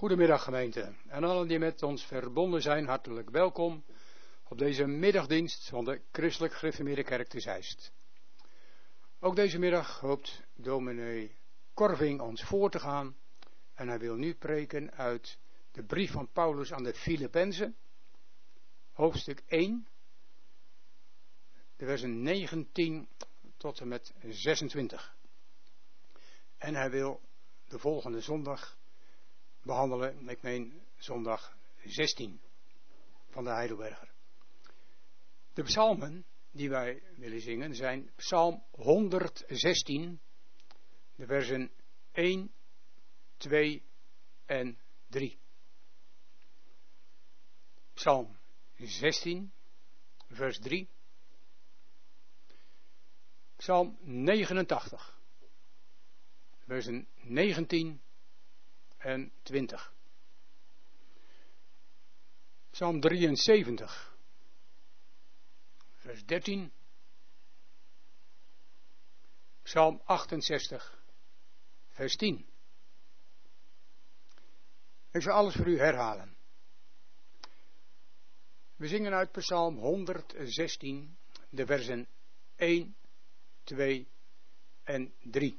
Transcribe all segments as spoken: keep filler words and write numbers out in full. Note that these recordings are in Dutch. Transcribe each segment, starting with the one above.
Goedemiddag gemeente en allen die met ons verbonden zijn, hartelijk welkom op deze middagdienst van de Christelijk Gereformeerde Kerk te Zeist. Ook deze middag hoopt dominee Korving ons voor te gaan en hij wil nu preken uit de brief van Paulus aan de Filippenzen, hoofdstuk één, de versen negentien tot en met zesentwintig. En hij wil de volgende zondag behandelen, ik meen zondag zestien van de Heidelberger. De psalmen die wij willen zingen zijn psalm honderdzestien, de versen één, twee en drie. Psalm zestien, vers drie. Psalm negenentachtig, versen negentien en twintig. Psalm drieënzeventig, vers dertien. Psalm achtenzestig, vers tien. Ik zal alles voor u herhalen. We zingen uit Psalm honderdzestien, de versen één, twee en drie.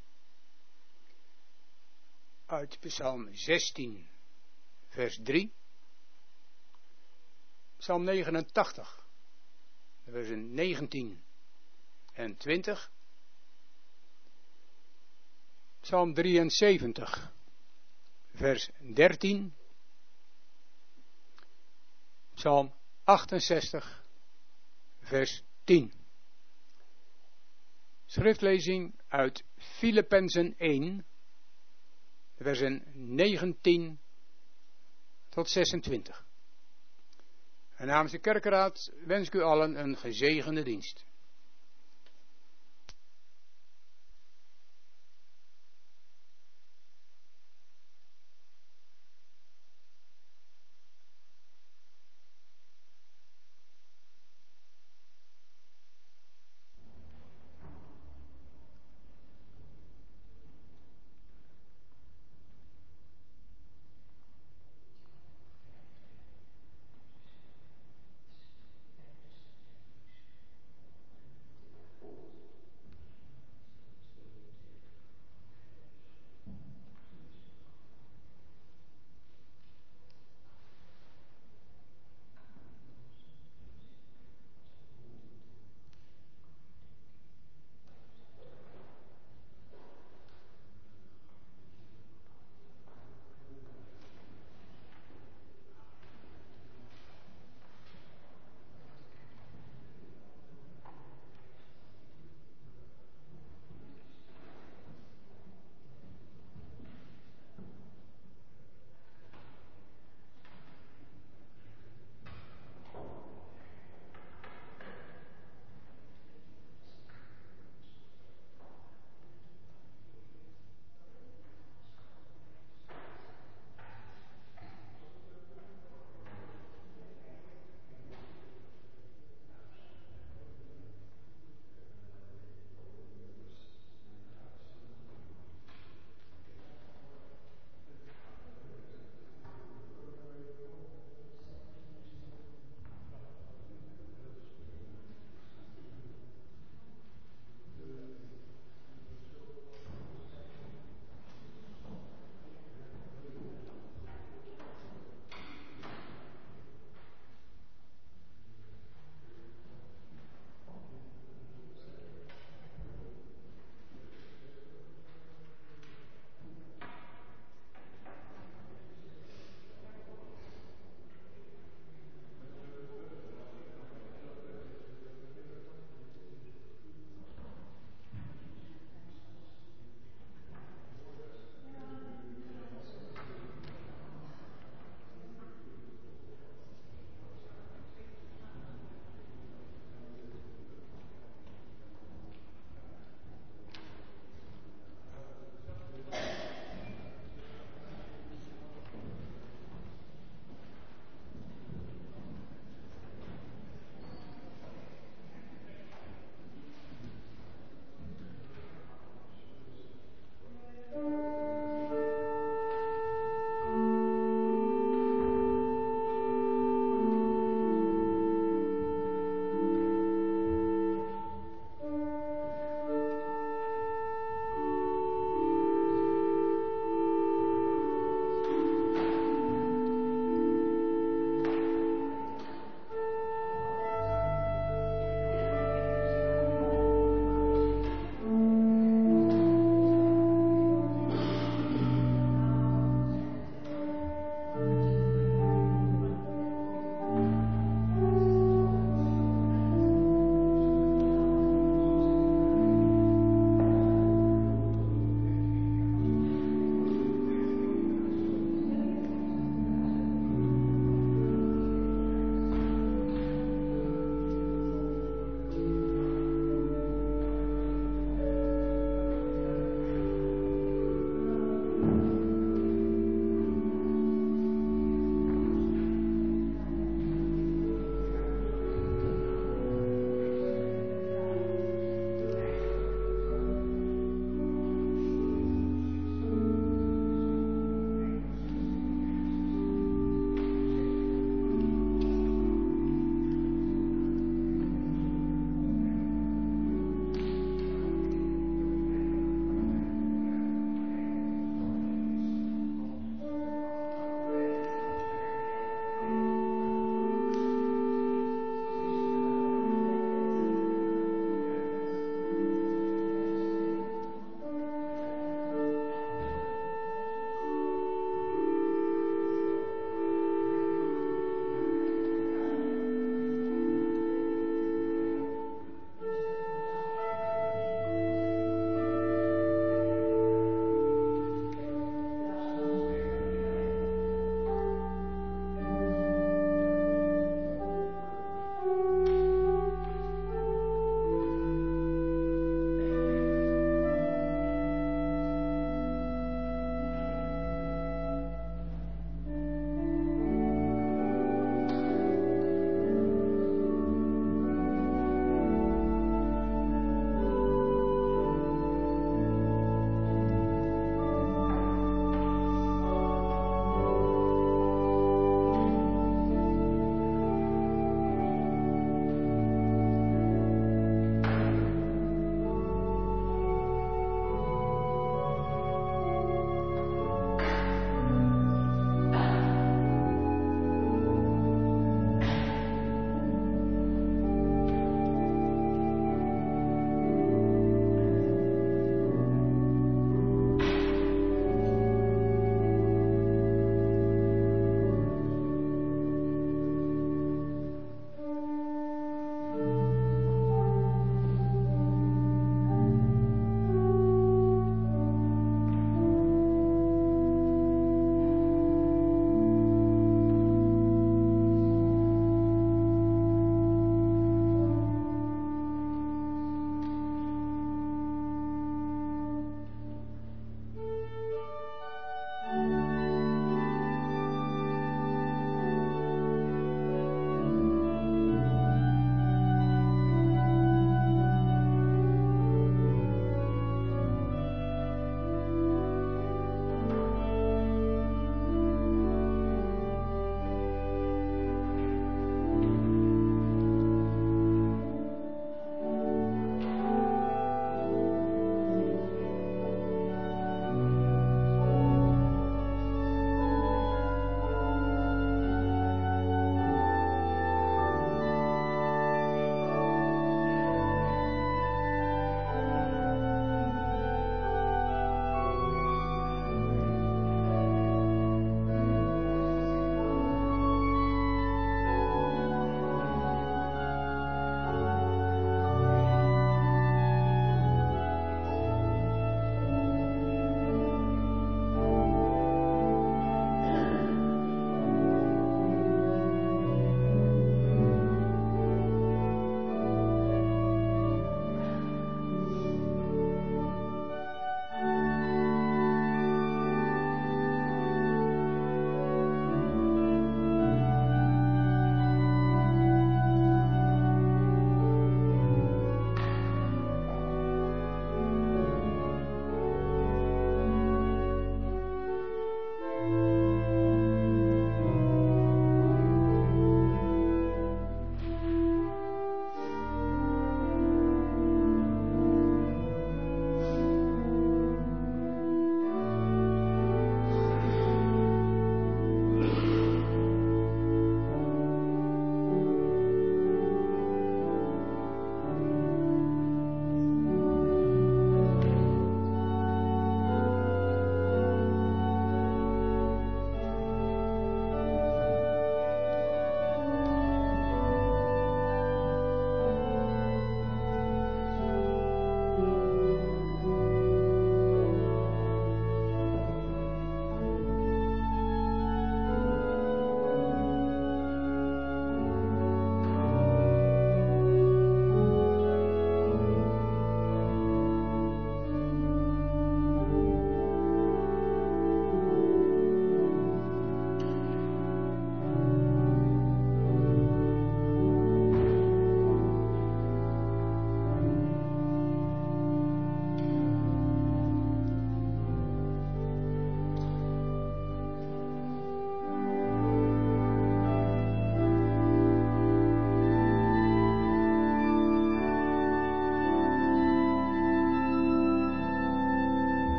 Uit Psalm zestien, vers drie. Psalm negenentachtig, versen negentien en twintig. Psalm drieënzeventig, vers dertien. Psalm achtenzestig, vers tien. Schriftlezing uit Filippenzen één, versen negentien tot zesentwintig. En namens de kerkenraad wens ik u allen een gezegende dienst.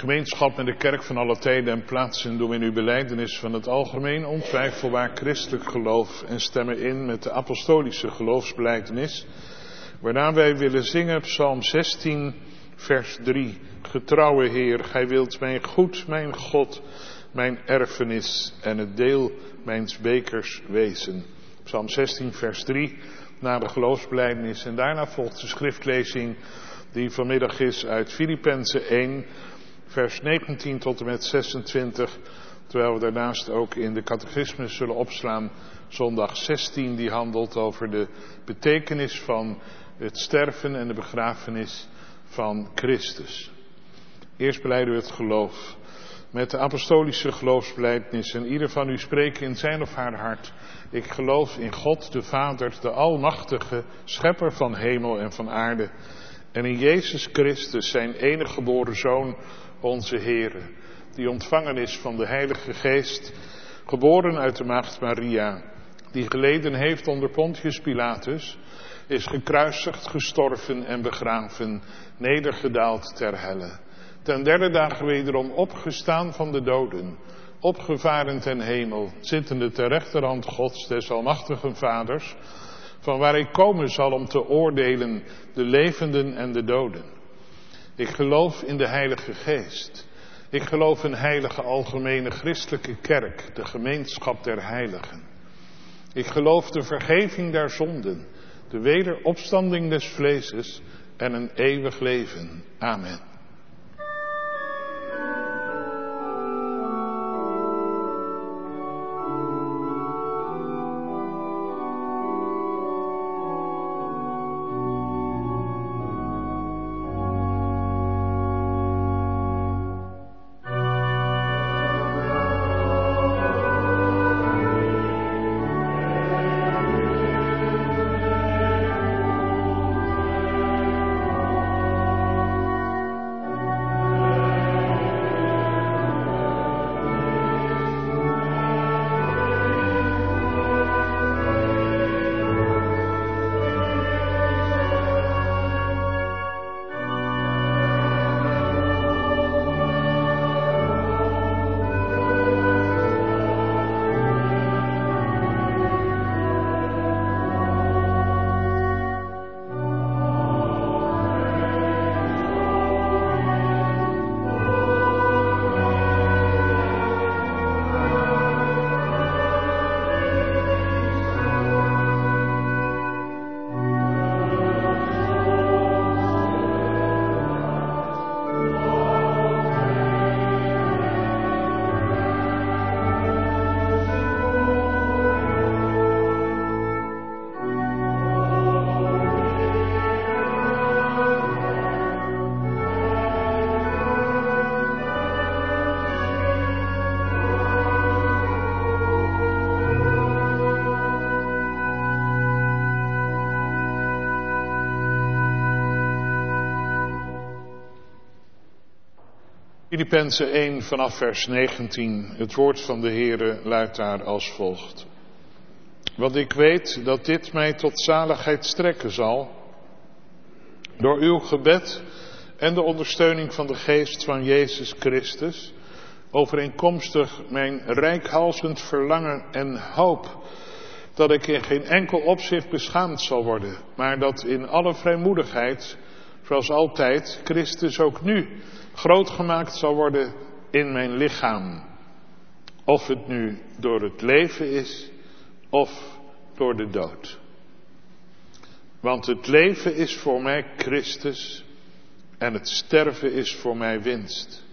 gemeenschap met de kerk van alle tijden en plaatsen doen we in uw belijdenis van het algemeen ontwijfelbaar christelijk geloof en stemmen in met de apostolische geloofsbelijdenis, waarna wij willen zingen Psalm zestien, vers drie. Getrouwe Heer, gij wilt mijn goed, mijn God, mijn erfenis en het deel mijns bekers wezen. Psalm zestien, vers drie, na de geloofsbelijdenis. En daarna volgt de schriftlezing die vanmiddag is uit Filippenzen één, vers negentien tot en met zesentwintig. Terwijl we daarnaast ook in de catechismus zullen opslaan zondag zestien, die handelt over de betekenis van het sterven en de begrafenis van Christus. Eerst belijden we het geloof met de apostolische geloofsbelijdenis en ieder van u spreekt in zijn of haar hart. Ik geloof in God de Vader, de Almachtige, schepper van hemel en van aarde. En in Jezus Christus, zijn enige geboren Zoon, onze Heere, die ontvangen is van de Heilige Geest, geboren uit de maagd Maria, die geleden heeft onder Pontius Pilatus, is gekruisigd, gestorven en begraven, nedergedaald ter helle. Ten derde dagen wederom opgestaan van de doden, opgevaren ten hemel, zittende ter rechterhand Gods, des almachtigen Vaders, van waar ik komen zal om te oordelen de levenden en de doden. Ik geloof in de Heilige Geest. Ik geloof in heilige algemene christelijke kerk, de gemeenschap der heiligen. Ik geloof de vergeving der zonden, de wederopstanding des vleeses en een eeuwig leven. Amen. Filippenzen één vanaf vers negentien. Het woord van de Heere luidt daar als volgt. Want ik weet dat dit mij tot zaligheid strekken zal, door uw gebed en de ondersteuning van de geest van Jezus Christus, overeenkomstig mijn reikhalzend verlangen en hoop, dat ik in geen enkel opzicht beschaamd zal worden, maar dat in alle vrijmoedigheid, zoals altijd, Christus ook nu groot gemaakt zal worden in mijn lichaam. Of het nu door het leven is, of door de dood. Want het leven is voor mij Christus en het sterven is voor mij winst.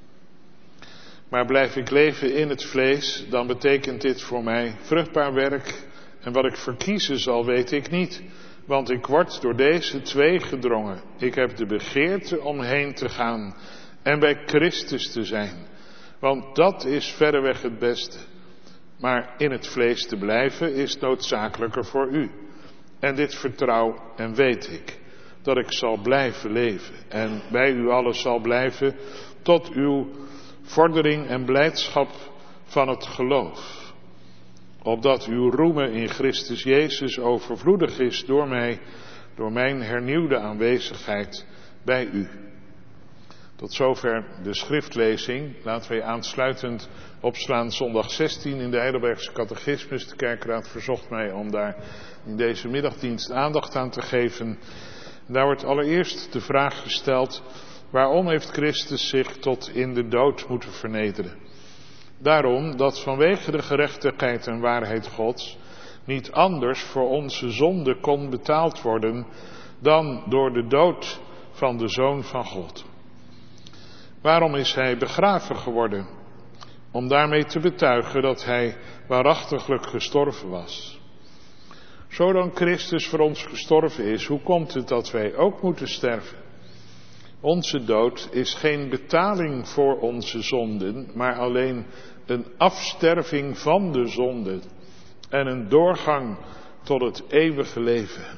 Maar blijf ik leven in het vlees, dan betekent dit voor mij vruchtbaar werk. En wat ik verkiezen zal, weet ik niet. Want ik word door deze twee gedrongen. Ik heb de begeerte om heen te gaan en bij Christus te zijn. Want dat is verreweg het beste. Maar in het vlees te blijven is noodzakelijker voor u. En dit vertrouw en weet ik, dat ik zal blijven leven en bij u allen zal blijven tot uw vordering en blijdschap van het geloof. Opdat uw roemen in Christus Jezus overvloedig is door mij, door mijn hernieuwde aanwezigheid bij u. Tot zover de schriftlezing. Laten wij aansluitend opslaan zondag zestien in de Heidelbergse Catechismus. De Kerkraad verzocht mij om daar in deze middagdienst aandacht aan te geven. Daar wordt allereerst de vraag gesteld: waarom heeft Christus zich tot in de dood moeten vernederen? Daarom dat vanwege de gerechtigheid en waarheid Gods niet anders voor onze zonde kon betaald worden dan door de dood van de Zoon van God. Waarom is hij begraven geworden? Om daarmee te betuigen dat hij waarachtiglijk gestorven was. Zo dan Christus voor ons gestorven is, hoe komt het dat wij ook moeten sterven? Onze dood is geen betaling voor onze zonden, maar alleen een afsterving van de zonde en een doorgang tot het eeuwige leven.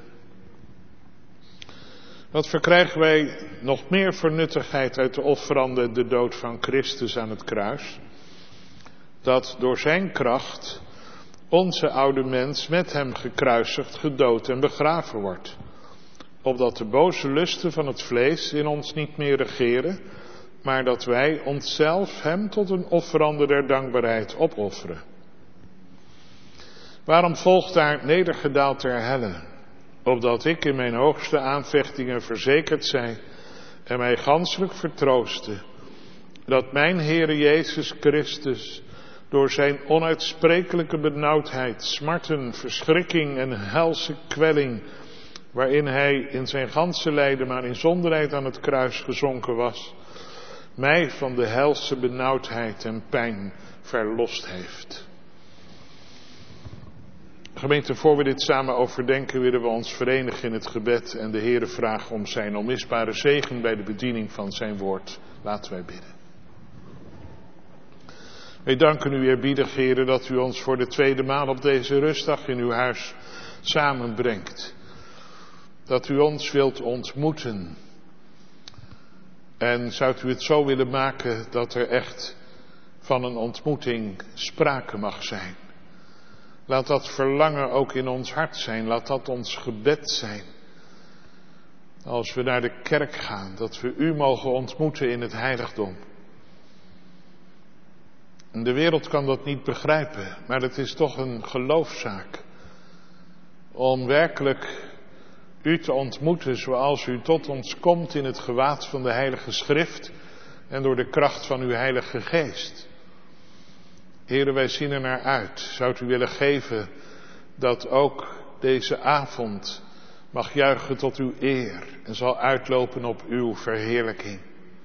Wat verkrijgen wij nog meer voor nuttigheid uit de offerande de dood van Christus aan het kruis? Dat door zijn kracht onze oude mens met hem gekruisigd, gedood en begraven wordt. Opdat de boze lusten van het vlees in ons niet meer regeren, maar dat wij onszelf hem tot een offerande der dankbaarheid opofferen. Waarom volgt daar nedergedaald ter helle? Opdat ik in mijn hoogste aanvechtingen verzekerd zij en mij ganselijk vertrooste, dat mijn Heere Jezus Christus door zijn onuitsprekelijke benauwdheid, smarten, verschrikking en helse kwelling, waarin hij in zijn ganse lijden maar in zonderheid aan het kruis gezonken was, mij van de helse benauwdheid en pijn verlost heeft. Gemeente, voor we dit samen overdenken, willen we ons verenigen in het gebed en de Heere vragen om zijn onmisbare zegen bij de bediening van zijn woord. Laten wij bidden. Wij danken u eerbiedig, Heere, dat u ons voor de tweede maal op deze rustdag in uw huis samenbrengt. Dat u ons wilt ontmoeten. En zou u het zo willen maken dat er echt van een ontmoeting sprake mag zijn. Laat dat verlangen ook in ons hart zijn. Laat dat ons gebed zijn. Als we naar de kerk gaan, dat we u mogen ontmoeten in het heiligdom. En de wereld kan dat niet begrijpen, maar het is toch een geloofszaak. Om werkelijk u te ontmoeten zoals u tot ons komt in het gewaad van de Heilige Schrift en door de kracht van uw Heilige Geest. Heere, wij zien er naar uit. Zou u willen geven dat ook deze avond mag juichen tot uw eer en zal uitlopen op uw verheerlijking.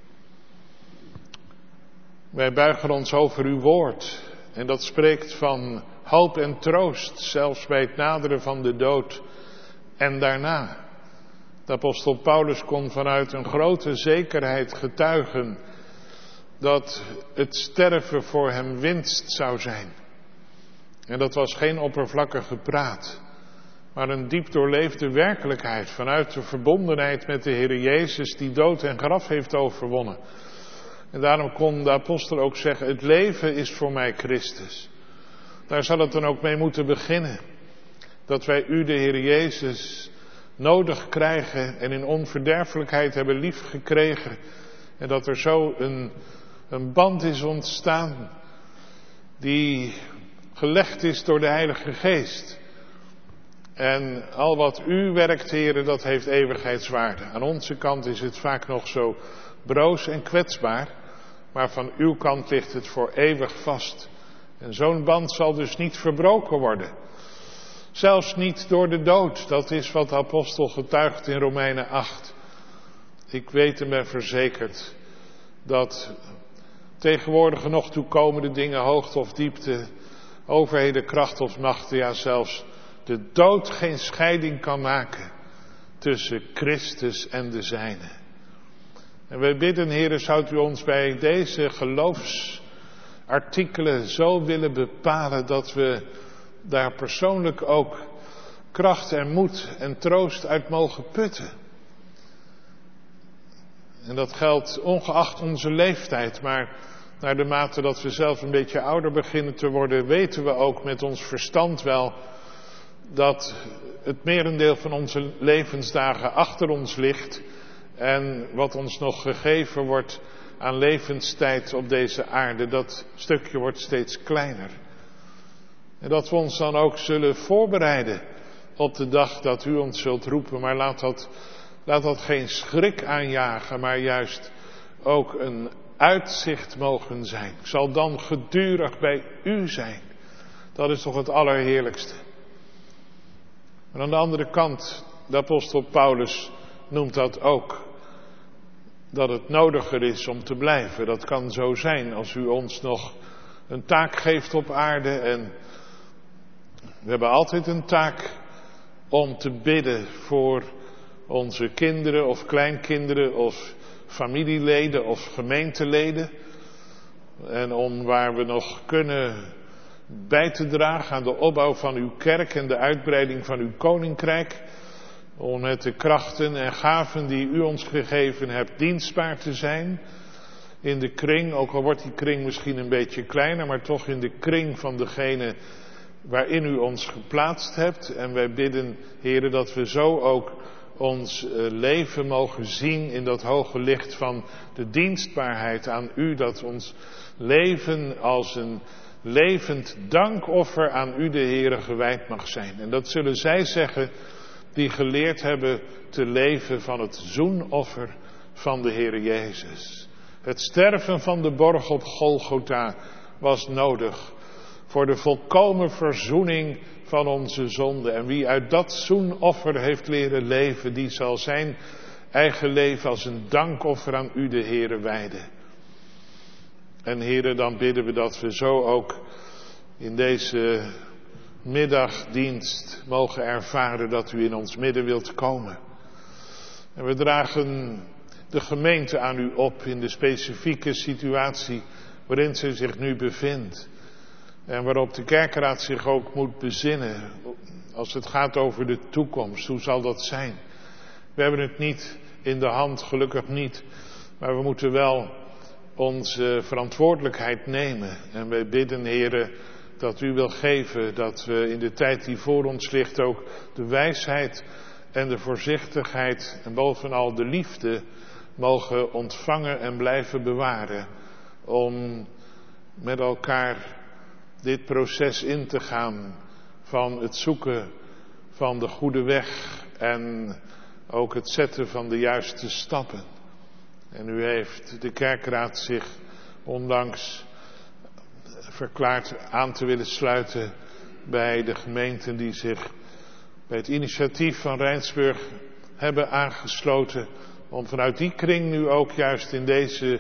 Wij buigen ons over uw woord en dat spreekt van hoop en troost, zelfs bij het naderen van de dood en daarna. De apostel Paulus kon vanuit een grote zekerheid getuigen dat het sterven voor hem winst zou zijn. En dat was geen oppervlakkige praat, maar een diep doorleefde werkelijkheid vanuit de verbondenheid met de Heer Jezus die dood en graf heeft overwonnen. En daarom kon de apostel ook zeggen, het leven is voor mij Christus. Daar zal het dan ook mee moeten beginnen. Dat wij u, de Heer Jezus, nodig krijgen en in onverderfelijkheid hebben liefgekregen. En dat er zo een, een band is ontstaan die gelegd is door de Heilige Geest. En al wat u werkt, Heere, dat heeft eeuwigheidswaarde. Aan onze kant is het vaak nog zo broos en kwetsbaar, maar van uw kant ligt het voor eeuwig vast. En zo'n band zal dus niet verbroken worden. Zelfs niet door de dood. Dat is wat de apostel getuigt in Romeinen acht. Ik weet en ben verzekerd dat tegenwoordige nog toekomende dingen, hoogte of diepte, overheden, kracht of machten, ja zelfs de dood geen scheiding kan maken tussen Christus en de zijnen. En wij bidden, Heere, zou u ons bij deze geloofsartikelen zo willen bepalen dat we daar persoonlijk ook kracht en moed en troost uit mogen putten. En dat geldt ongeacht onze leeftijd, maar naar de mate dat we zelf een beetje ouder beginnen te worden, weten we ook met ons verstand wel dat het merendeel van onze levensdagen achter ons ligt En wat ons nog gegeven wordt aan levenstijd op deze aarde, dat stukje wordt steeds kleiner. En dat we ons dan ook zullen voorbereiden op de dag dat u ons zult roepen. Maar laat dat, laat dat geen schrik aanjagen, maar juist ook een uitzicht mogen zijn. Ik zal dan gedurig bij u zijn. Dat is toch het allerheerlijkste. Maar aan de andere kant, de apostel Paulus noemt dat ook. Dat het nodiger is om te blijven. Dat kan zo zijn als u ons nog een taak geeft op aarde. En we hebben altijd een taak om te bidden voor onze kinderen of kleinkinderen of familieleden of gemeenteleden. En om waar we nog kunnen bij te dragen aan de opbouw van uw kerk en de uitbreiding van uw koninkrijk. Om met de krachten en gaven die u ons gegeven hebt dienstbaar te zijn. In de kring, ook al wordt die kring misschien een beetje kleiner, maar toch in de kring van degene waarin u ons geplaatst hebt. En wij bidden, Heere, dat we zo ook ons leven mogen zien in dat hoge licht van de dienstbaarheid aan u. Dat ons leven als een levend dankoffer aan u, de Heere, gewijd mag zijn. En dat zullen zij zeggen die geleerd hebben te leven van het zoenoffer van de Heere Jezus. Het sterven van de borg op Golgotha was nodig voor de volkomen verzoening van onze zonde. En wie uit dat zoenoffer heeft leren leven, die zal zijn eigen leven als een dankoffer aan u, de Heere, wijden. En Heere, dan bidden we dat we zo ook in deze middagdienst mogen ervaren dat u in ons midden wilt komen. En we dragen de gemeente aan u op in de specifieke situatie waarin ze zich nu bevindt. En waarop de kerkraad zich ook moet bezinnen als het gaat over de toekomst. Hoe zal dat zijn? We hebben het niet in de hand, gelukkig niet. Maar we moeten wel onze verantwoordelijkheid nemen. En wij bidden, Heere, dat u wil geven dat we in de tijd die voor ons ligt ook de wijsheid en de voorzichtigheid en bovenal de liefde mogen ontvangen en blijven bewaren. Om met elkaar dit proces in te gaan van het zoeken van de goede weg en ook het zetten van de juiste stappen. En u heeft de kerkraad zich onlangs verklaard aan te willen sluiten bij de gemeenten die zich bij het initiatief van Rijnsburg hebben aangesloten. Om vanuit die kring nu ook juist in deze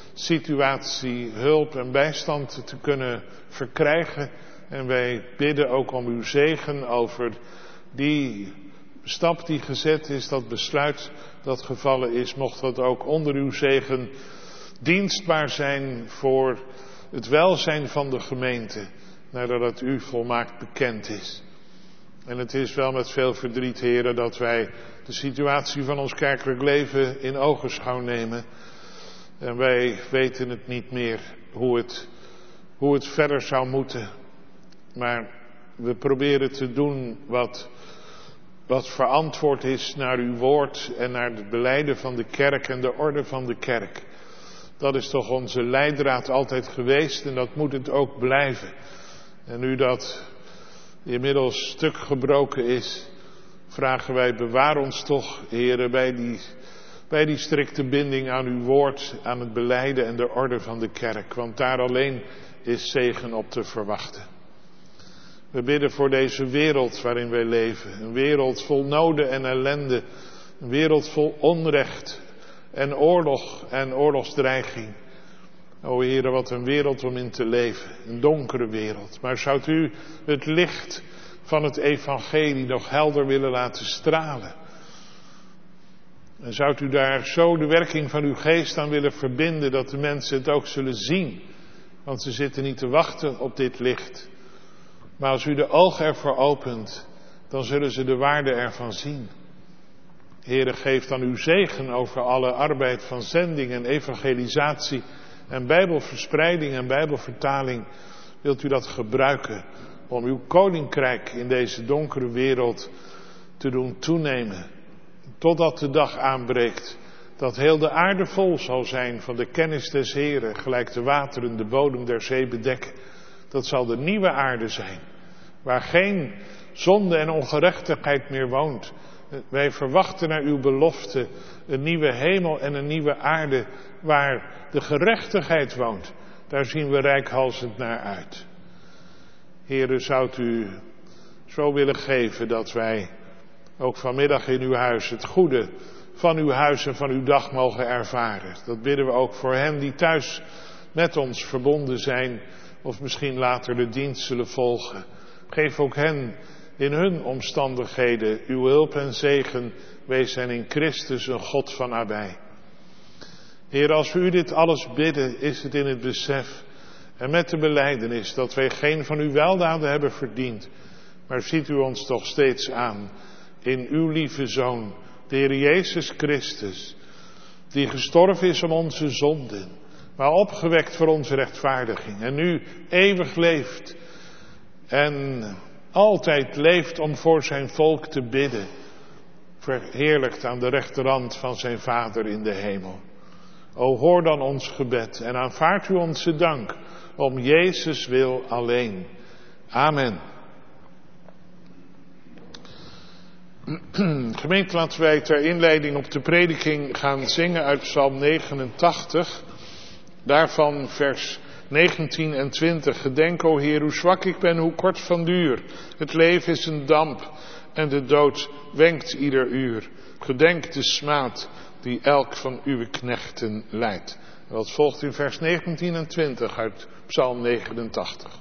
situatie hulp en bijstand te kunnen verkrijgen. En wij bidden ook om uw zegen over die stap die gezet is, dat besluit dat gevallen is. Mocht dat ook onder uw zegen dienstbaar zijn voor het welzijn van de gemeente, nadat het u volmaakt bekend is. En het is wel met veel verdriet, heren, dat wij de situatie van ons kerkelijk leven in ogenschouw nemen. En wij weten het niet meer hoe het, hoe het verder zou moeten. Maar we proberen te doen wat, wat verantwoord is naar uw woord en naar het belijden van de kerk en de orde van de kerk. Dat is toch onze leidraad altijd geweest en dat moet het ook blijven. En nu dat inmiddels stuk gebroken is, vragen wij, bewaar ons toch, Heere, bij die, bij die strikte binding aan uw woord, aan het belijden en de orde van de kerk. Want daar alleen is zegen op te verwachten. We bidden voor deze wereld waarin wij leven. Een wereld vol noden en ellende. Een wereld vol onrecht en oorlog en oorlogsdreiging. O Heere, wat een wereld om in te leven. Een donkere wereld. Maar zou u het licht van het evangelie nog helder willen laten stralen? En zou u daar zo de werking van uw geest aan willen verbinden dat de mensen het ook zullen zien? Want ze zitten niet te wachten op dit licht. Maar als u de ogen ervoor opent, dan zullen ze de waarde ervan zien. Heere, geef dan uw zegen over alle arbeid van zending en evangelisatie en bijbelverspreiding en bijbelvertaling. Wilt u dat gebruiken om uw koninkrijk in deze donkere wereld te doen toenemen. Totdat de dag aanbreekt dat heel de aarde vol zal zijn van de kennis des Heren, gelijk de wateren de bodem der zee bedekken. Dat zal de nieuwe aarde zijn, waar geen zonde en ongerechtigheid meer woont. Wij verwachten naar uw belofte een nieuwe hemel en een nieuwe aarde, waar de gerechtigheid woont. Daar zien we reikhalzend naar uit. Heere, zou u zo willen geven dat wij ook vanmiddag in uw huis het goede van uw huis en van uw dag mogen ervaren. Dat bidden we ook voor hen die thuis met ons verbonden zijn of misschien later de dienst zullen volgen. Geef ook hen in hun omstandigheden uw hulp en zegen. Wees hen in Christus een God van nabij. Heer, als we u dit alles bidden, is het in het besef en met de belijdenis dat wij geen van uw weldaden hebben verdiend. Maar ziet u ons toch steeds aan in uw lieve Zoon, de Heer Jezus Christus, die gestorven is om onze zonden, maar opgewekt voor onze rechtvaardiging. En nu eeuwig leeft en altijd leeft om voor zijn volk te bidden, verheerlijkt aan de rechterhand van zijn Vader in de hemel. O, hoor dan ons gebed en aanvaard u onze dank om Jezus wil alleen. Amen. Gemeente, laten wij ter inleiding op de prediking gaan zingen uit Psalm negenentachtig. Daarvan vers negentien en twintig. Gedenk, o Heer, hoe zwak ik ben, hoe kort van duur. Het leven is een damp en de dood wenkt ieder uur. Gedenk de smaad die elk van uw knechten lijdt. Wat volgt in vers negentien en twintig uit Psalm negenentachtig.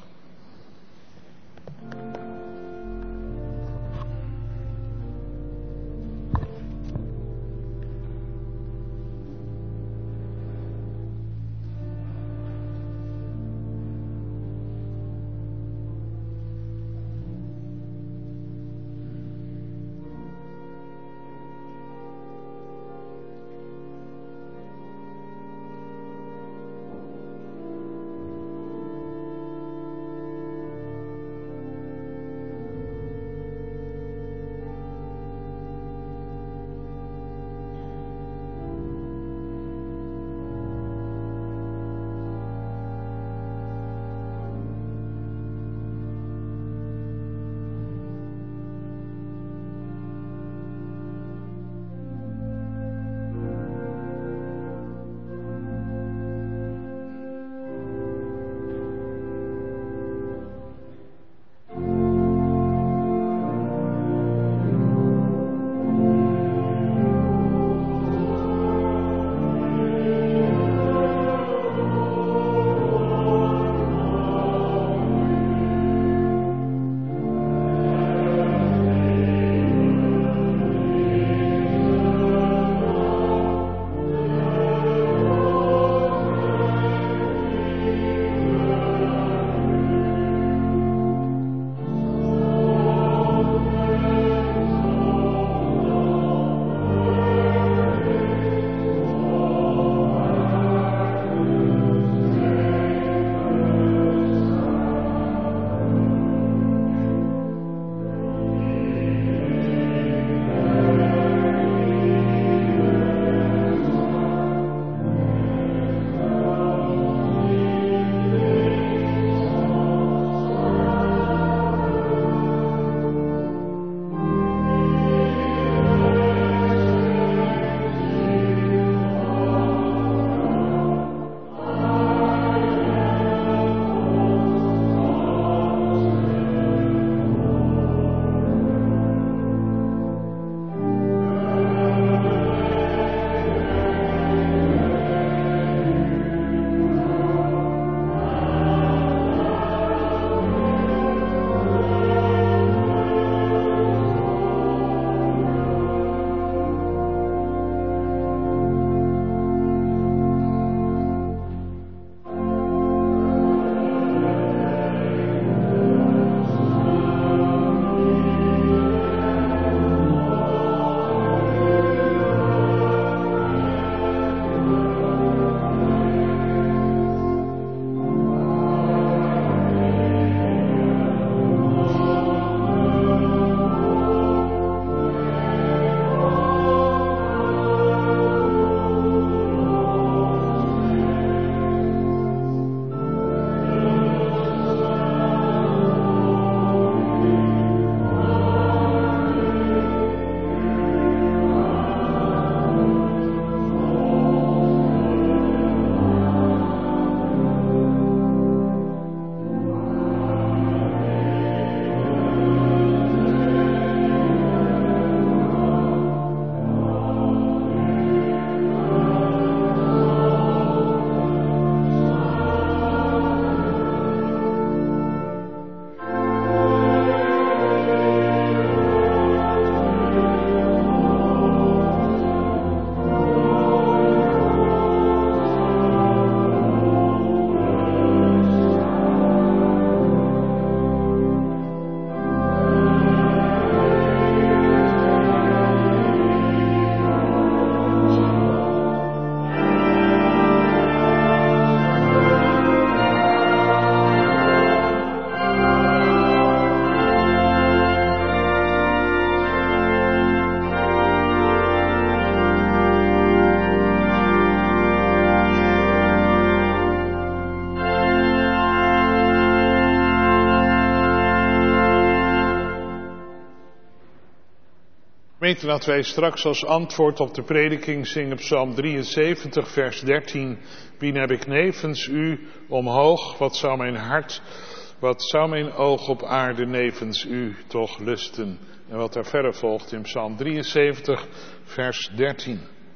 Gemeente, laten wij straks als antwoord op de prediking zingen Psalm drieënzeventig, vers dertien. Wien heb ik nevens u omhoog, wat zou mijn hart, wat zou mijn oog op aarde nevens u toch lusten. En wat daar verder volgt in Psalm drieënzeventig, vers dertien.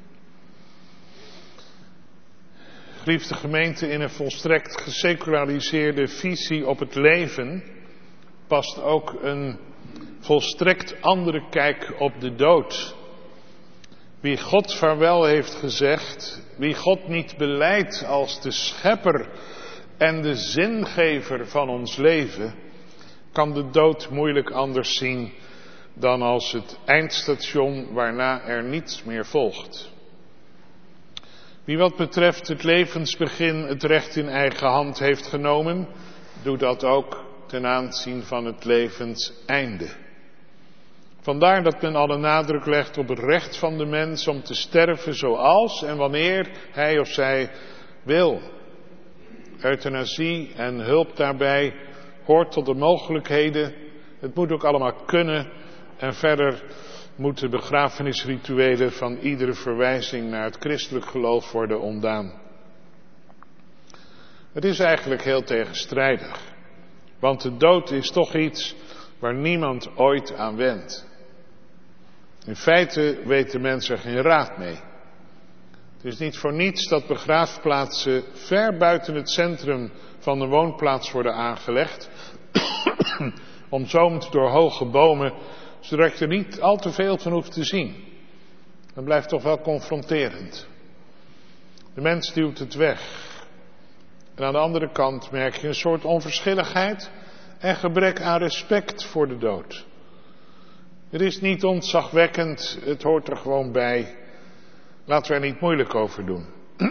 Geliefde gemeente, in een volstrekt geseculariseerde visie op het leven past ook een volstrekt andere kijk op de dood. Wie God vaarwel heeft gezegd, wie God niet belijdt als de schepper en de zingever van ons leven, kan de dood moeilijk anders zien dan als het eindstation waarna er niets meer volgt. Wie wat betreft het levensbegin het recht in eigen hand heeft genomen, doet dat ook ten aanzien van het levenseinde. Vandaar dat men alle nadruk legt op het recht van de mens om te sterven zoals en wanneer hij of zij wil. Euthanasie en hulp daarbij hoort tot de mogelijkheden. Het moet ook allemaal kunnen en verder moeten begrafenisrituelen van iedere verwijzing naar het christelijk geloof worden ontdaan. Het is eigenlijk heel tegenstrijdig, want de dood is toch iets waar niemand ooit aan wendt. In feite weet de mens er geen raad mee. Het is niet voor niets dat begraafplaatsen ver buiten het centrum van de woonplaats worden aangelegd, omzoomd door hoge bomen, zodat je er niet al te veel van hoeft te zien. Dat blijft toch wel confronterend. De mens duwt het weg. En aan de andere kant merk je een soort onverschilligheid en gebrek aan respect voor de dood. Het is niet ontzagwekkend, het hoort er gewoon bij. Laten we er niet moeilijk over doen.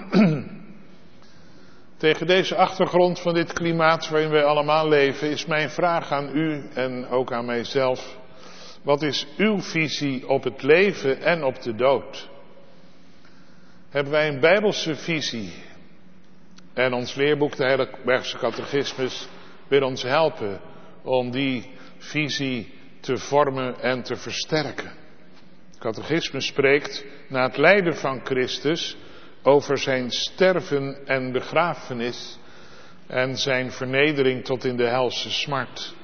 Tegen deze achtergrond van dit klimaat waarin wij allemaal leven, is mijn vraag aan u en ook aan mijzelf: wat is uw visie op het leven en op de dood? Hebben wij een bijbelse visie? En ons leerboek, de Heidelbergse Catechismus, wil ons helpen om die visie te vormen en te versterken. Het Catechismus spreekt na het lijden van Christus over zijn sterven en begrafenis en zijn vernedering tot in de helse smart.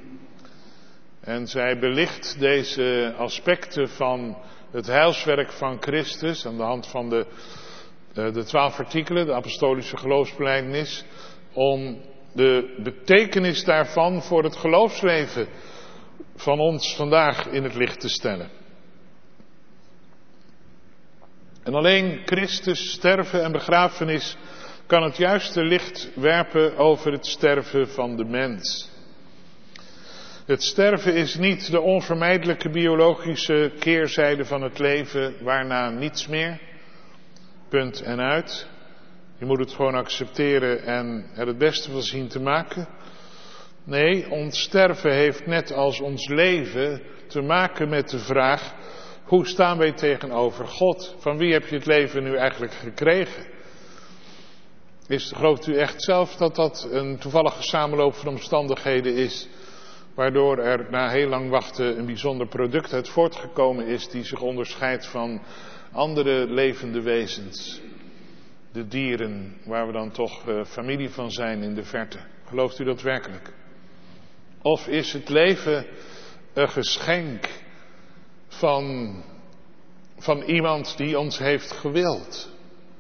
En zij belicht deze aspecten van het heilswerk van Christus aan de hand van de, de twaalf artikelen, de apostolische geloofsbelijdenis, om de betekenis daarvan voor het geloofsleven van ons vandaag in het licht te stellen. En alleen Christus sterven en begrafenis kan het juiste licht werpen over het sterven van de mens. Het sterven is niet de onvermijdelijke biologische keerzijde van het leven, waarna niets meer. Punt en uit. Je moet het gewoon accepteren en er het beste van zien te maken. Nee, ons sterven heeft net als ons leven te maken met de vraag: hoe staan wij tegenover God? Van wie heb je het leven nu eigenlijk gekregen? Is, gelooft u echt zelf dat dat een toevallige samenloop van omstandigheden is, waardoor er na heel lang wachten een bijzonder product uit voortgekomen is die zich onderscheidt van andere levende wezens? De dieren, waar we dan toch uh, familie van zijn in de verte. Gelooft u dat werkelijk? Of is het leven een geschenk van, van iemand die ons heeft gewild?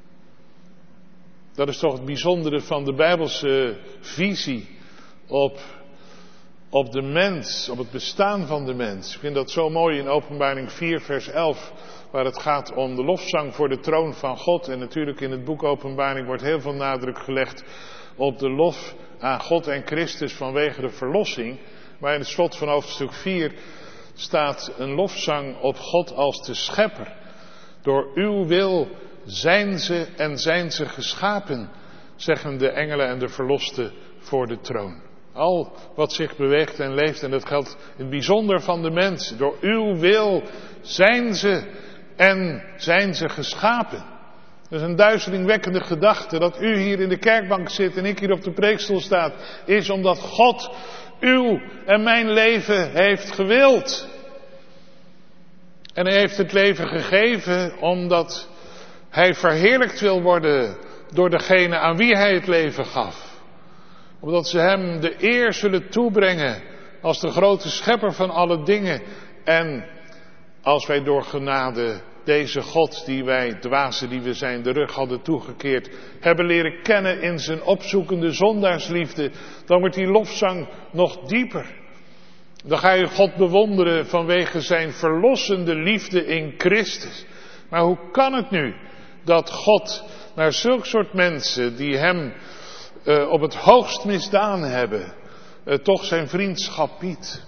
Dat is toch het bijzondere van de Bijbelse visie op, op de mens, op het bestaan van de mens. Ik vind dat zo mooi in Openbaring vier vers elf, waar het gaat om de lofzang voor de troon van God. En natuurlijk in het boek Openbaring wordt heel veel nadruk gelegd op de lof aan God en Christus vanwege de verlossing. Maar in het slot van hoofdstuk vier staat een lofzang op God als de schepper. Door uw wil zijn ze en zijn ze geschapen, zeggen de engelen en de verlosten voor de troon. Al wat zich beweegt en leeft, en dat geldt in het bijzonder van de mens. Door uw wil zijn ze en zijn ze geschapen. Dat is een duizelingwekkende gedachte. Dat u hier in de kerkbank zit en ik hier op de preekstoel sta, is omdat God uw en mijn leven heeft gewild. En hij heeft het leven gegeven omdat hij verheerlijkt wil worden door degene aan wie hij het leven gaf. Omdat ze hem de eer zullen toebrengen als de grote schepper van alle dingen. En als wij door genade deze God die wij, dwazen die we zijn, de rug hadden toegekeerd, hebben leren kennen in zijn opzoekende zondaarsliefde, dan wordt die lofzang nog dieper. Dan ga je God bewonderen vanwege zijn verlossende liefde in Christus. Maar hoe kan het nu dat God naar zulk soort mensen die hem uh, op het hoogst misdaan hebben, uh, toch zijn vriendschap biedt?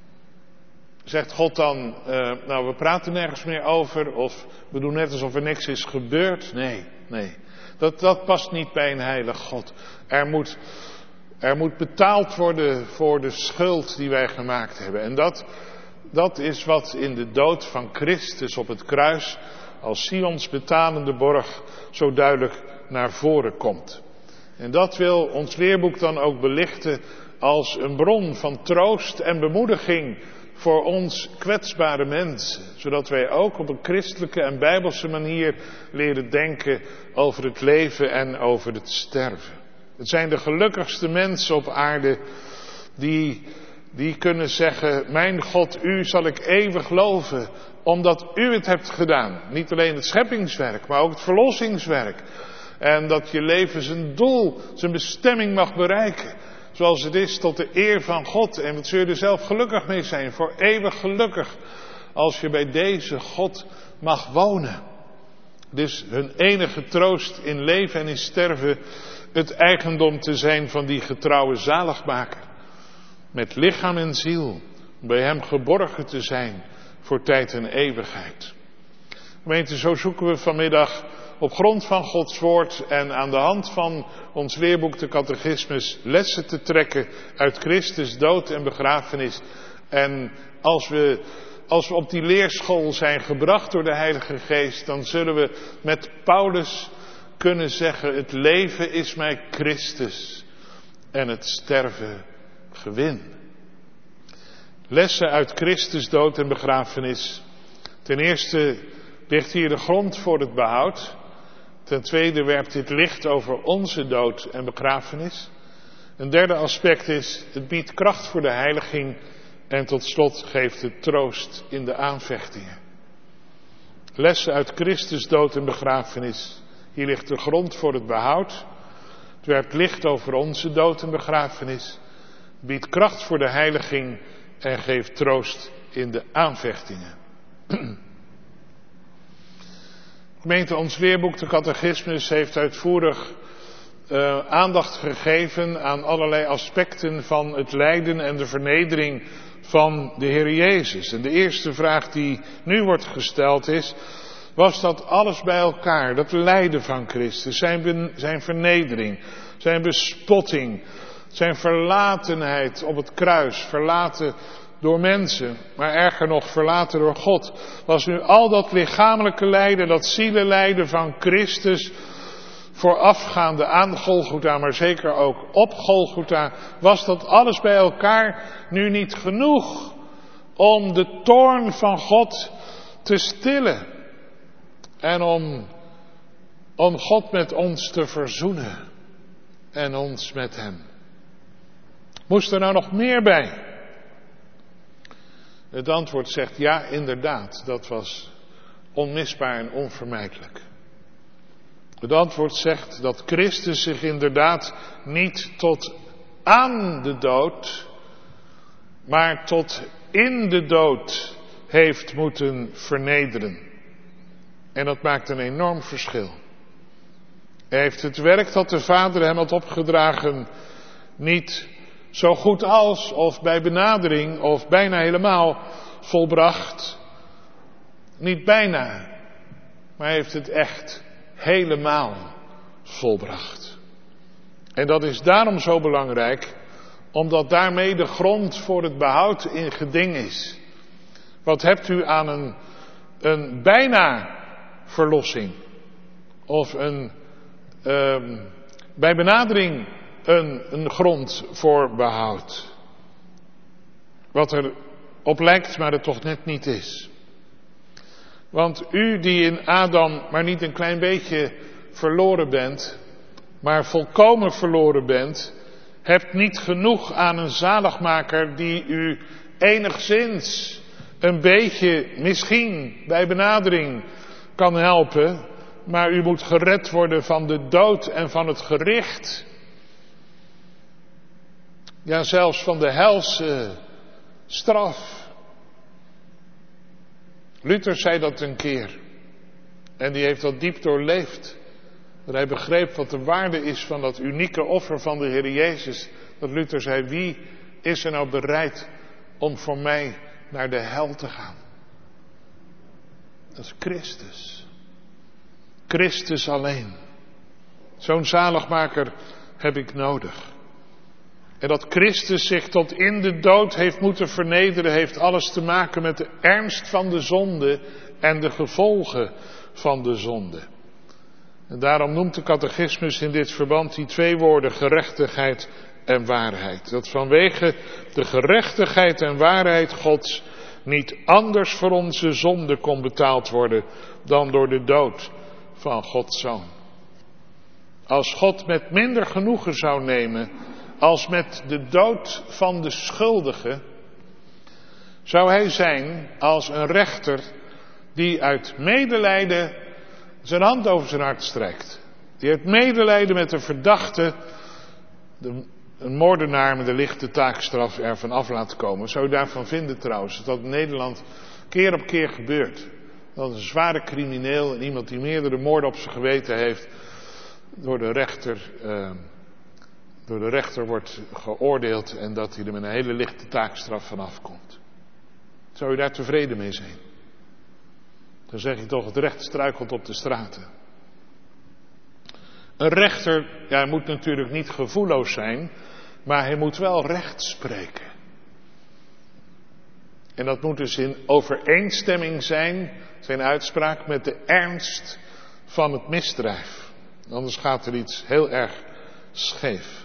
Zegt God dan, uh, nou we praten nergens meer over, of we doen net alsof er niks is gebeurd? Nee, nee. Dat, dat past niet bij een heilig God. Er moet, er moet betaald worden voor de schuld die wij gemaakt hebben. En dat, dat is wat in de dood van Christus op het kruis als Sions betalende borg zo duidelijk naar voren komt. En dat wil ons leerboek dan ook belichten als een bron van troost en bemoediging voor ons kwetsbare mensen. Zodat wij ook op een christelijke en bijbelse manier leren denken over het leven en over het sterven. Het zijn de gelukkigste mensen op aarde die, die kunnen zeggen, mijn God, u zal ik eeuwig loven, omdat u het hebt gedaan. Niet alleen het scheppingswerk, maar ook het verlossingswerk. En dat je leven zijn doel, zijn bestemming mag bereiken. Zoals het is tot de eer van God. En wat zul je er zelf gelukkig mee zijn. Voor eeuwig gelukkig. Als je bij deze God mag wonen. Dus hun enige troost in leven en in sterven. Het eigendom te zijn van die getrouwe zaligmaker. Met lichaam en ziel. Bij hem geborgen te zijn. Voor tijd en eeuwigheid. Gemeente, zo zoeken we vanmiddag op grond van Gods woord en aan de hand van ons leerboek de catechismus lessen te trekken uit Christus dood en begrafenis. En als we, als we op die leerschool zijn gebracht door de Heilige Geest, dan zullen we met Paulus kunnen zeggen, het leven is mij Christus en het sterven gewin. Lessen uit Christus dood en begrafenis. Ten eerste ligt hier de grond voor het behoud. Ten tweede werpt dit licht over onze dood en begrafenis. Een derde aspect is, het biedt kracht voor de heiliging. En tot slot geeft het troost in de aanvechtingen. Lessen uit Christus dood en begrafenis. Hier ligt de grond voor het behoud. Het werpt licht over onze dood en begrafenis. Biedt kracht voor de heiliging en geeft troost in de aanvechtingen. Gemeente, ons leerboek, de catechismus, heeft uitvoerig uh, aandacht gegeven aan allerlei aspecten van het lijden en de vernedering van de Heer Jezus. En de eerste vraag die nu wordt gesteld is, was dat alles bij elkaar, dat lijden van Christus, zijn, ben, zijn vernedering, zijn bespotting, zijn verlatenheid op het kruis, verlaten door mensen, maar erger nog verlaten door God, was nu al dat lichamelijke lijden, dat zielenlijden van Christus, voorafgaande aan Golgotha, maar zeker ook op Golgotha, was dat alles bij elkaar nu niet genoeg om de toorn van God te stillen en om, om God met ons te verzoenen en ons met hem. Moest er nou nog meer bij? Het antwoord zegt ja, inderdaad, dat was onmisbaar en onvermijdelijk. Het antwoord zegt dat Christus zich inderdaad niet tot aan de dood, maar tot in de dood heeft moeten vernederen. En dat maakt een enorm verschil. Hij heeft het werk dat de Vader hem had opgedragen niet zo goed als, of bij benadering, of bijna helemaal volbracht. Niet bijna, maar hij heeft het echt helemaal volbracht. En dat is daarom zo belangrijk, omdat daarmee de grond voor het behoud in geding is. Wat hebt u aan een, een bijna verlossing? Of een, um, bij benadering een, een grond voor behoud. Wat er op lijkt, maar het toch net niet is. Want u die in Adam maar niet een klein beetje verloren bent, maar volkomen verloren bent, hebt niet genoeg aan een zaligmaker die u enigszins een beetje, misschien bij benadering kan helpen, maar u moet gered worden van de dood en van het gericht. Ja, zelfs van de helse straf. Luther zei dat een keer. En die heeft dat diep doorleefd. Dat hij begreep wat de waarde is van dat unieke offer van de Heer Jezus. Dat Luther zei, wie is er nou bereid om voor mij naar de hel te gaan? Dat is Christus. Christus alleen. Zo'n zaligmaker heb ik nodig. En dat Christus zich tot in de dood heeft moeten vernederen, heeft alles te maken met de ernst van de zonde en de gevolgen van de zonde. En daarom noemt de catechismus in dit verband die twee woorden gerechtigheid en waarheid. Dat vanwege de gerechtigheid en waarheid Gods niet anders voor onze zonde kon betaald worden dan door de dood van Gods Zoon. Als God met minder genoegen zou nemen als met de dood van de schuldige, zou hij zijn als een rechter die uit medelijden zijn hand over zijn hart strekt. Die uit medelijden met de verdachte, de, een moordenaar met een lichte taakstraf ervan af laat komen. Zou je daarvan vinden trouwens, dat dat in Nederland keer op keer gebeurt. Dat een zware crimineel en iemand die meerdere moorden op zijn geweten heeft, door de rechter, uh, door de rechter wordt geoordeeld en dat hij er met een hele lichte taakstraf vanaf komt. Zou je daar tevreden mee zijn? Dan zeg je toch, het recht struikelt op de straten. Een rechter, ja, hij moet natuurlijk niet gevoelloos zijn, maar hij moet wel recht spreken. En dat moet dus in overeenstemming zijn, zijn uitspraak, met de ernst van het misdrijf. Anders gaat er iets heel erg scheef.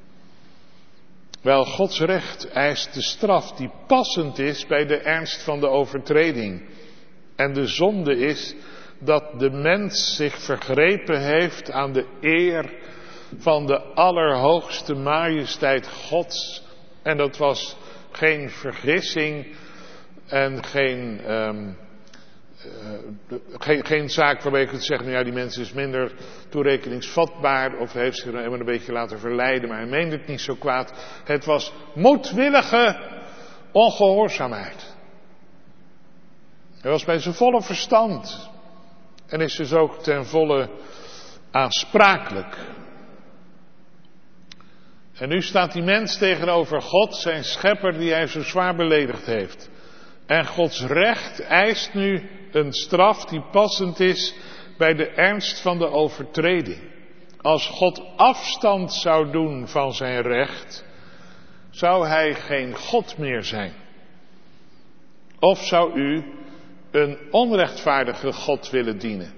Wel, Gods recht eist de straf die passend is bij de ernst van de overtreding. En de zonde is dat de mens zich vergrepen heeft aan de eer van de allerhoogste majesteit Gods. En dat was geen vergissing en geen, um, uh, geen, geen zaak waarbij je kunt zeggen, nou ja, die mens is minder toerekeningsvatbaar of heeft zich nou een beetje laten verleiden, maar hij meende het niet zo kwaad. Het was moedwillige ongehoorzaamheid. Hij was bij zijn volle verstand en is dus ook ten volle aansprakelijk. En nu staat die mens tegenover God, zijn schepper, die hij zo zwaar beledigd heeft. En Gods recht eist nu een straf die passend is bij de ernst van de overtreding. Als God afstand zou doen van zijn recht, zou hij geen God meer zijn. Of zou u een onrechtvaardige God willen dienen?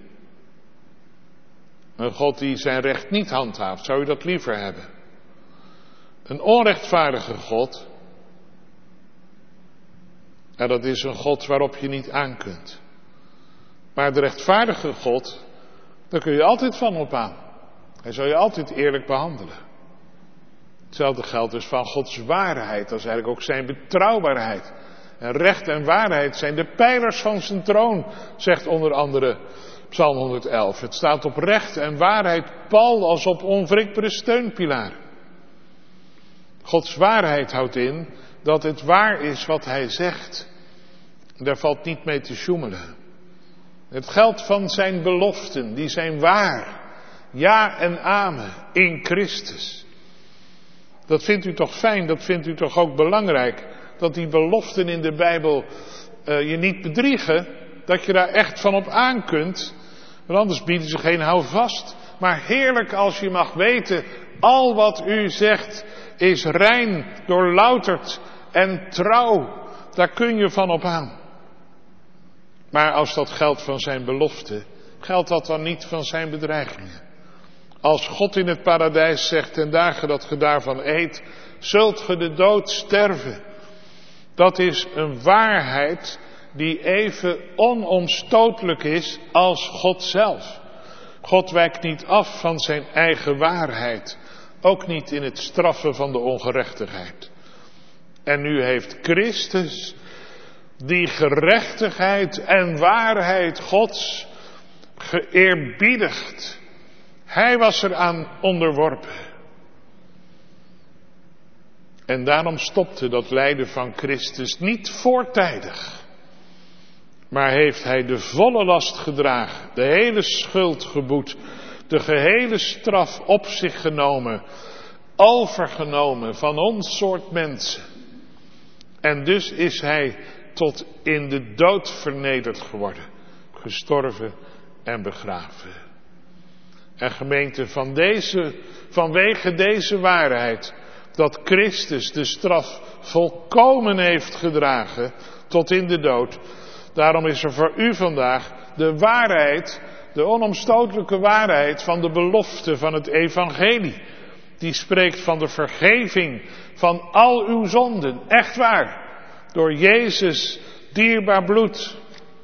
Een God die zijn recht niet handhaaft, zou u dat liever hebben? Een onrechtvaardige God, en dat is een God waarop je niet aan kunt. Maar de rechtvaardige God, daar kun je altijd van op aan. Hij zal je altijd eerlijk behandelen. Hetzelfde geldt dus van Gods waarheid, dat is eigenlijk ook zijn betrouwbaarheid. En recht en waarheid zijn de pijlers van zijn troon, zegt onder andere Psalm honderdelf. Het staat op recht en waarheid pal als op onwrikbare steunpilaar. Gods waarheid houdt in dat het waar is wat hij zegt. Daar valt niet mee te sjoemelen. Het geldt van zijn beloften, die zijn waar. Ja en amen in Christus. Dat vindt u toch fijn, dat vindt u toch ook belangrijk. Dat die beloften in de Bijbel uh, je niet bedriegen. Dat je daar echt van op aan kunt. Want anders bieden ze geen houvast. Maar heerlijk als je mag weten, al wat u zegt is rein, doorlouterd en trouw. Daar kun je van op aan. Maar als dat geldt van zijn belofte, geldt dat dan niet van zijn bedreigingen? Als God in het paradijs zegt, ten dagen dat ge daarvan eet, zult ge de dood sterven. Dat is een waarheid die even onomstotelijk is als God zelf. God wijkt niet af van zijn eigen waarheid, ook niet in het straffen van de ongerechtigheid. En nu heeft Christus die gerechtigheid en waarheid Gods geëerbiedigd. Hij was eraan onderworpen. En daarom stopte dat lijden van Christus niet voortijdig. Maar heeft hij de volle last gedragen, de hele schuld geboet, de gehele straf op zich genomen, overgenomen van ons soort mensen. En dus is hij tot in de dood vernederd geworden, gestorven en begraven. En gemeente, van deze, vanwege deze waarheid, dat Christus de straf volkomen heeft gedragen tot in de dood, daarom is er voor u vandaag de waarheid, de onomstotelijke waarheid van de belofte van het evangelie. Die spreekt van de vergeving van al uw zonden. Echt waar. Door Jezus dierbaar bloed.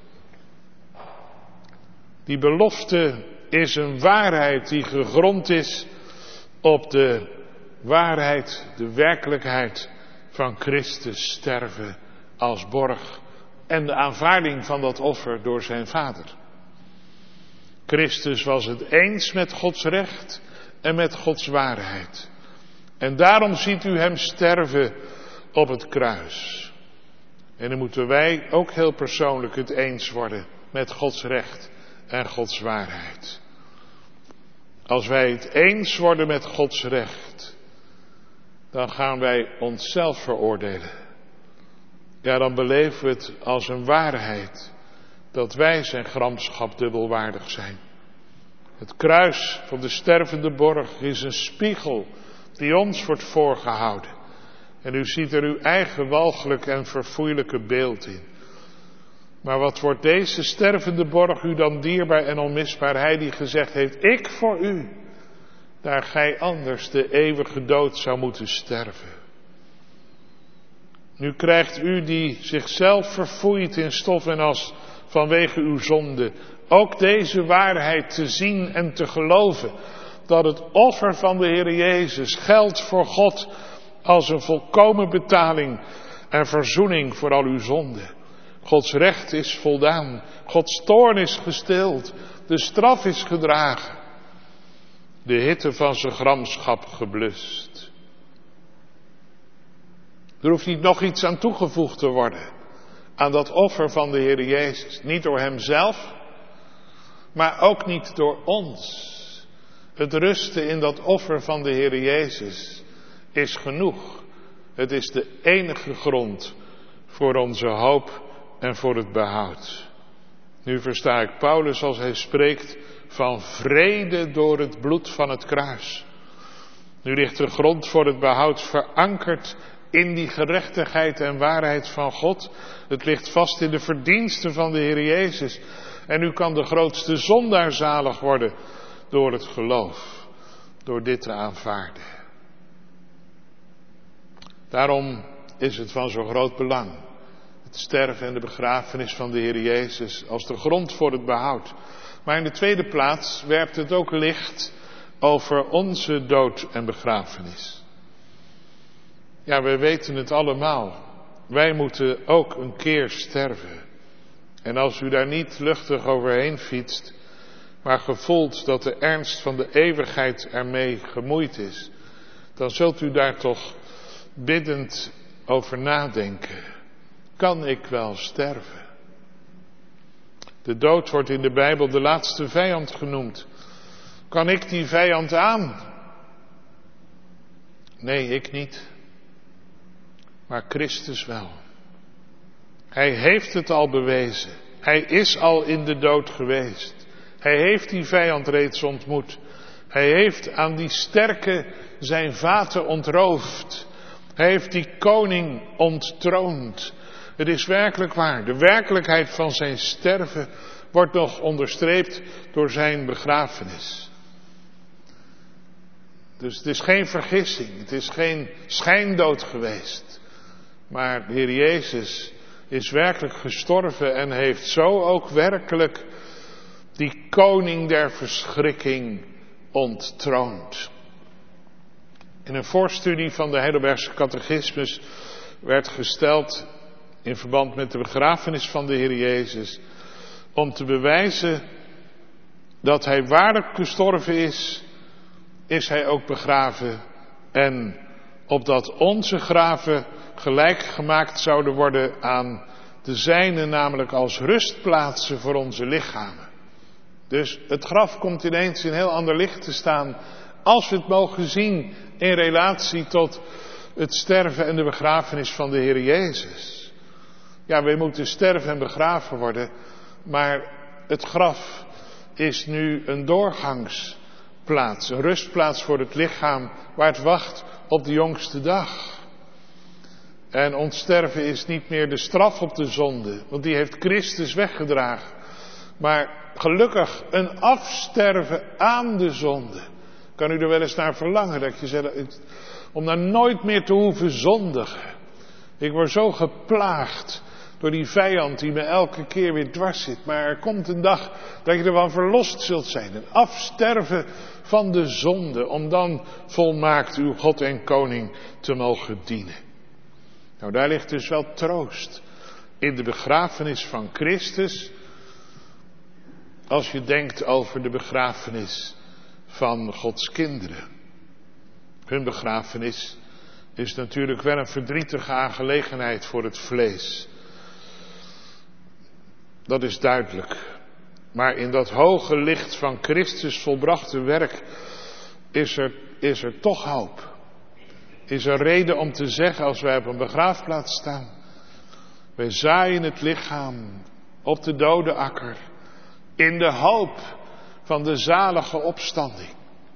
Die belofte is een waarheid die gegrond is op de waarheid, de werkelijkheid van Christus sterven als borg. En de aanvaarding van dat offer door zijn Vader. Christus was het eens met Gods recht en met Gods waarheid. En daarom ziet u hem sterven op het kruis. En dan moeten wij ook heel persoonlijk het eens worden met Gods recht en Gods waarheid. Als wij het eens worden met Gods recht, dan gaan wij onszelf veroordelen. Ja, dan beleven we het als een waarheid dat wij zijn gramschap dubbelwaardig zijn. Het kruis van de stervende borg is een spiegel die ons wordt voorgehouden. En u ziet er uw eigen walgelijk en verfoeilijke beeld in. Maar wat wordt deze stervende borg u dan dierbaar en onmisbaar? Hij die gezegd heeft, ik voor u, daar gij anders de eeuwige dood zou moeten sterven. Nu krijgt u die zichzelf verfoeit in stof en as vanwege uw zonde, ook deze waarheid te zien en te geloven, dat het offer van de Heer Jezus geldt voor God als een volkomen betaling en verzoening voor al uw zonden. Gods recht is voldaan, Gods toorn is gestild, de straf is gedragen, de hitte van zijn gramschap geblust. Er hoeft niet nog iets aan toegevoegd te worden aan dat offer van de Heer Jezus. Niet door hemzelf, maar ook niet door ons. Het rusten in dat offer van de Heer Jezus is genoeg. Het is de enige grond voor onze hoop en voor het behoud. Nu versta ik Paulus als hij spreekt van vrede door het bloed van het kruis. Nu ligt de grond voor het behoud verankerd in die gerechtigheid en waarheid van God. Het ligt vast in de verdiensten van de Heer Jezus. En u kan de grootste zondaar zalig worden door het geloof. Door dit te aanvaarden. Daarom is het van zo groot belang. Het sterven en de begrafenis van de Heer Jezus als de grond voor het behoud. Maar in de tweede plaats werpt het ook licht over onze dood en begrafenis. Ja, wij weten het allemaal. Wij moeten ook een keer sterven. En als u daar niet luchtig overheen fietst, maar gevoelt dat de ernst van de eeuwigheid ermee gemoeid is, dan zult u daar toch biddend over nadenken. Kan ik wel sterven? De dood wordt in de Bijbel de laatste vijand genoemd. Kan ik die vijand aan? Nee, ik niet. Maar Christus wel. Hij heeft het al bewezen. Hij is al in de dood geweest. Hij heeft die vijand reeds ontmoet. Hij heeft aan die sterke zijn vaten ontroofd. Hij heeft die koning onttroond. Het is werkelijk waar. De werkelijkheid van zijn sterven wordt nog onderstreept door zijn begrafenis. Dus het is geen vergissing. Het is geen schijndood geweest. Maar de Heer Jezus is werkelijk gestorven en heeft zo ook werkelijk die koning der verschrikking onttroond. In een voorstudie van de Heidelbergse catechismus werd gesteld in verband met de begrafenis van de Heer Jezus, om te bewijzen dat hij waarlijk gestorven is, is hij ook begraven. En opdat onze graven gelijk gemaakt zouden worden aan de zijne, namelijk als rustplaatsen voor onze lichamen. Dus het graf komt ineens in heel ander licht te staan, als we het mogen zien in relatie tot het sterven en de begrafenis van de Heer Jezus. Ja, wij moeten sterven en begraven worden, maar het graf is nu een doorgangsplaats, een rustplaats voor het lichaam, waar het wacht op de jongste dag. En ons sterven is niet meer de straf op de zonde, want die heeft Christus weggedragen. Maar gelukkig een afsterven aan de zonde. Kan u er wel eens naar verlangen, dat je zegt, om nou nooit meer te hoeven zondigen. Ik word zo geplaagd door die vijand die me elke keer weer dwars zit. Maar er komt een dag dat je ervan verlost zult zijn. Een afsterven van de zonde, om dan volmaakt uw God en Koning te mogen dienen. Nou, daar ligt dus wel troost in de begrafenis van Christus, als je denkt over de begrafenis van Gods kinderen. Hun begrafenis is natuurlijk wel een verdrietige aangelegenheid voor het vlees. Dat is duidelijk. Maar in dat hoge licht van Christus volbrachte werk is er, is er toch hoop. Is er reden om te zeggen, als wij op een begraafplaats staan, wij zaaien het lichaam op de dode akker, in de hoop van de zalige opstanding.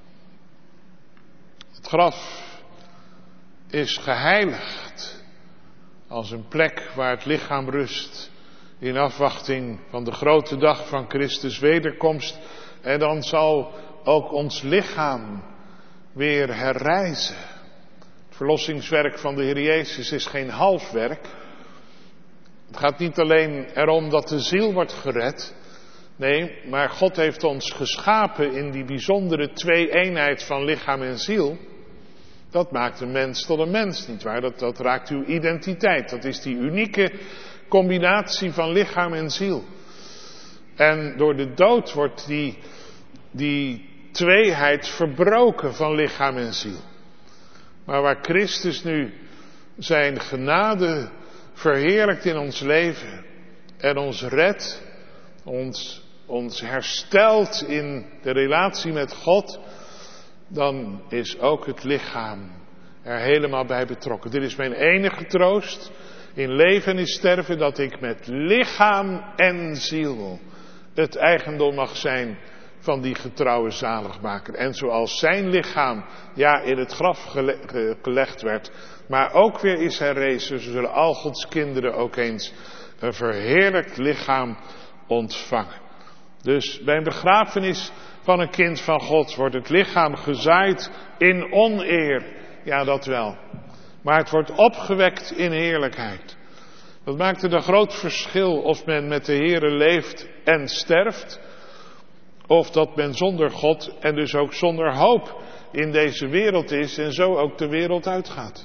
Het graf is geheiligd als een plek waar het lichaam rust, in afwachting van de grote dag van Christus wederkomst. En dan zal ook ons lichaam weer herrijzen. Het verlossingswerk van de Heer Jezus is geen half werk. Het gaat niet alleen erom dat de ziel wordt gered. Nee, maar God heeft ons geschapen in die bijzondere twee-eenheid van lichaam en ziel. Dat maakt een mens tot een mens, nietwaar? Dat, dat raakt uw identiteit. Dat is die unieke combinatie van lichaam en ziel. En door de dood wordt die, die tweeheid verbroken van lichaam en ziel. Maar waar Christus nu zijn genade verheerlijkt in ons leven en ons redt, ons, ons herstelt in de relatie met God, dan is ook het lichaam er helemaal bij betrokken. Dit is mijn enige troost in leven en in sterven, dat ik met lichaam en ziel het eigendom mag zijn van die getrouwe zaligmaker. En zoals zijn lichaam ja in het graf gele- gelegd werd, maar ook weer is herrezen, zo zullen al Gods kinderen ook eens een verheerlijkt lichaam ontvangen. Dus bij een begrafenis van een kind van God wordt het lichaam gezaaid in oneer. Ja, dat wel. Maar het wordt opgewekt in heerlijkheid. Dat maakt er een groot verschil of men met de Heere leeft en sterft, of dat men zonder God en dus ook zonder hoop in deze wereld is en zo ook de wereld uitgaat.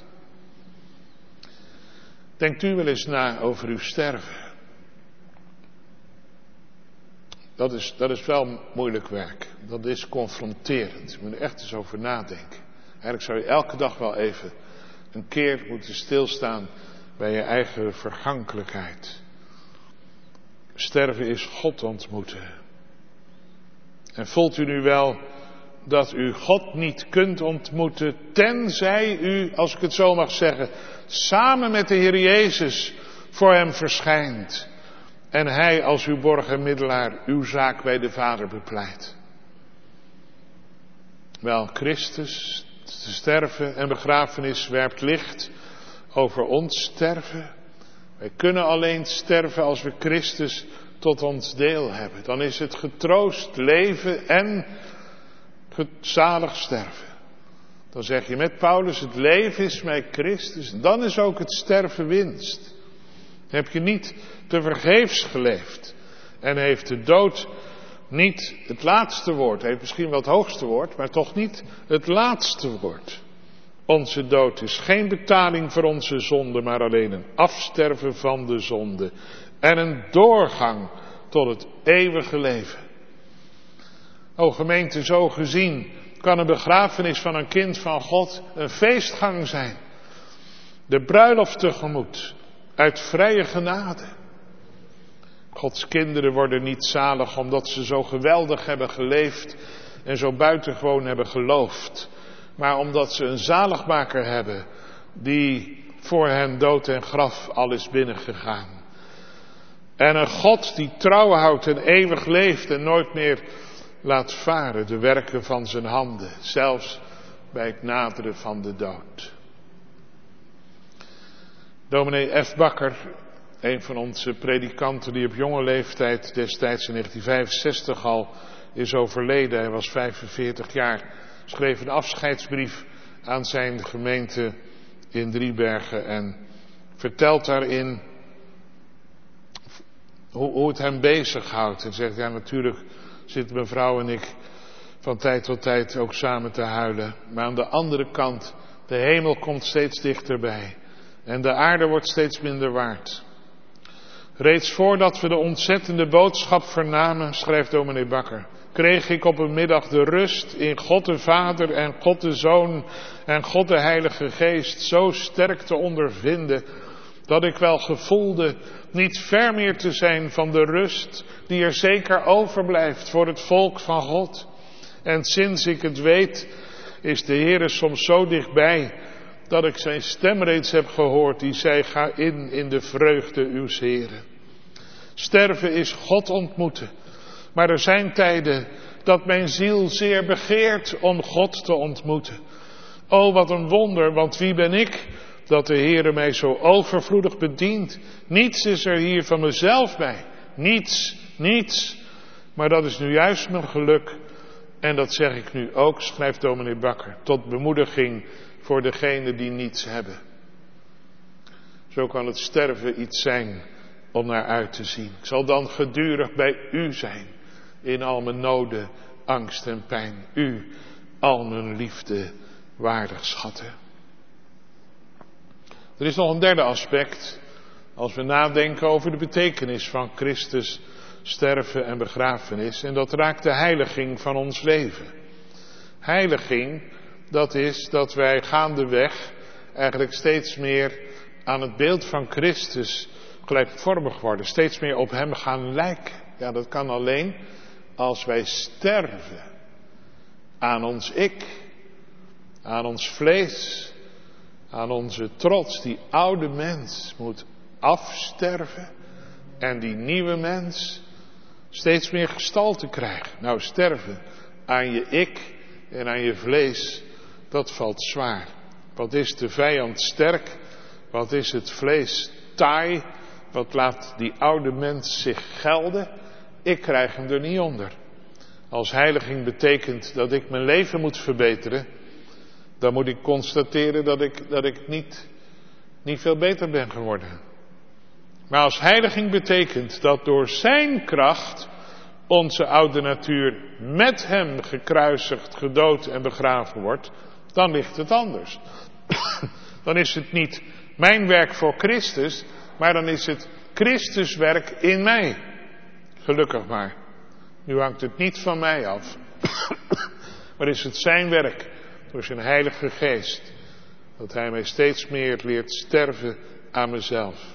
Denkt u wel eens na over uw sterven. Dat is, dat is wel moeilijk werk. Dat is confronterend. Je moet er echt eens over nadenken. Eigenlijk zou je elke dag wel even een keer moeten stilstaan bij je eigen vergankelijkheid. Sterven is God ontmoeten. En voelt u nu wel dat u God niet kunt ontmoeten, tenzij u, als ik het zo mag zeggen, samen met de Heer Jezus voor hem verschijnt. En hij als uw borg en middelaar uw zaak bij de Vader bepleit. Wel, Christus, te sterven en begrafenis werpt licht over ons sterven. Wij kunnen alleen sterven als we Christus tot ons deel hebben. Dan is het getroost leven en zalig sterven. Dan zeg je met Paulus, het leven is mij Christus. En dan is ook het sterven winst. Heb je niet tevergeefs geleefd? En heeft de dood niet het laatste woord? Heeft misschien wel het hoogste woord, maar toch niet het laatste woord. Onze dood is geen betaling voor onze zonde, maar alleen een afsterven van de zonde. En een doorgang tot het eeuwige leven. O gemeente, zo gezien kan een begrafenis van een kind van God een feestgang zijn. De bruiloft tegemoet, uit vrije genade. Gods kinderen worden niet zalig omdat ze zo geweldig hebben geleefd en zo buitengewoon hebben geloofd. Maar omdat ze een zaligmaker hebben die voor hen dood en graf al is binnengegaan. En een God die trouw houdt en eeuwig leeft en nooit meer laat varen de werken van zijn handen. Zelfs bij het naderen van de dood. Dominee F. Bakker, een van onze predikanten die op jonge leeftijd destijds in negentien vijfenzestig al is overleden. Hij was vijfenveertig jaar. Schreef een afscheidsbrief aan zijn gemeente in Driebergen en vertelt daarin hoe, hoe het hem bezighoudt. En zegt, ja natuurlijk zitten mijn vrouw en ik van tijd tot tijd ook samen te huilen. Maar aan de andere kant, de hemel komt steeds dichterbij. En de aarde wordt steeds minder waard. Reeds voordat we de ontzettende boodschap vernamen, schrijft dominee Bakker, kreeg ik op een middag de rust in God de Vader en God de Zoon en God de Heilige Geest zo sterk te ondervinden, dat ik wel gevoelde niet ver meer te zijn van de rust die er zeker overblijft voor het volk van God. En sinds ik het weet, is de Heere soms zo dichtbij, dat ik zijn stem reeds heb gehoord, die zei, ga in in de vreugde uws Heeren. Sterven is God ontmoeten. Maar er zijn tijden dat mijn ziel zeer begeert om God te ontmoeten. O, wat een wonder, want wie ben ik dat de Heere mij zo overvloedig bedient. Niets is er hier van mezelf bij. Niets, niets. Maar dat is nu juist mijn geluk. En dat zeg ik nu ook, schrijft dominee Bakker, tot bemoediging voor degenen die niets hebben. Zo kan het sterven iets zijn om naar uit te zien. Ik zal dan gedurig bij u zijn. In al mijn noden, angst en pijn. U, al mijn liefde, waardig schatten. Er is nog een derde aspect. Als we nadenken over de betekenis van Christus sterven en begrafenis. En dat raakt de heiliging van ons leven. Heiliging, dat is dat wij gaandeweg eigenlijk steeds meer aan het beeld van Christus gelijkvormig worden. Steeds meer op hem gaan lijken. Ja, dat kan alleen als wij sterven aan ons ik, aan ons vlees, aan onze trots. Die oude mens moet afsterven en die nieuwe mens steeds meer gestalte krijgen. Nou, sterven aan je ik en aan je vlees, dat valt zwaar. Wat is de vijand sterk? Wat is het vlees taai? Wat laat die oude mens zich gelden? Ik krijg hem er niet onder. Als heiliging betekent dat ik mijn leven moet verbeteren, dan moet ik constateren dat ik, dat ik niet, niet veel beter ben geworden. Maar als heiliging betekent dat door zijn kracht onze oude natuur met hem gekruisigd, gedood en begraven wordt, dan ligt het anders. Dan is het niet mijn werk voor Christus, maar dan is het Christus werk in mij. Gelukkig maar. Nu hangt het niet van mij af, maar is het zijn werk door zijn Heilige Geest, dat hij mij steeds meer leert sterven aan mezelf.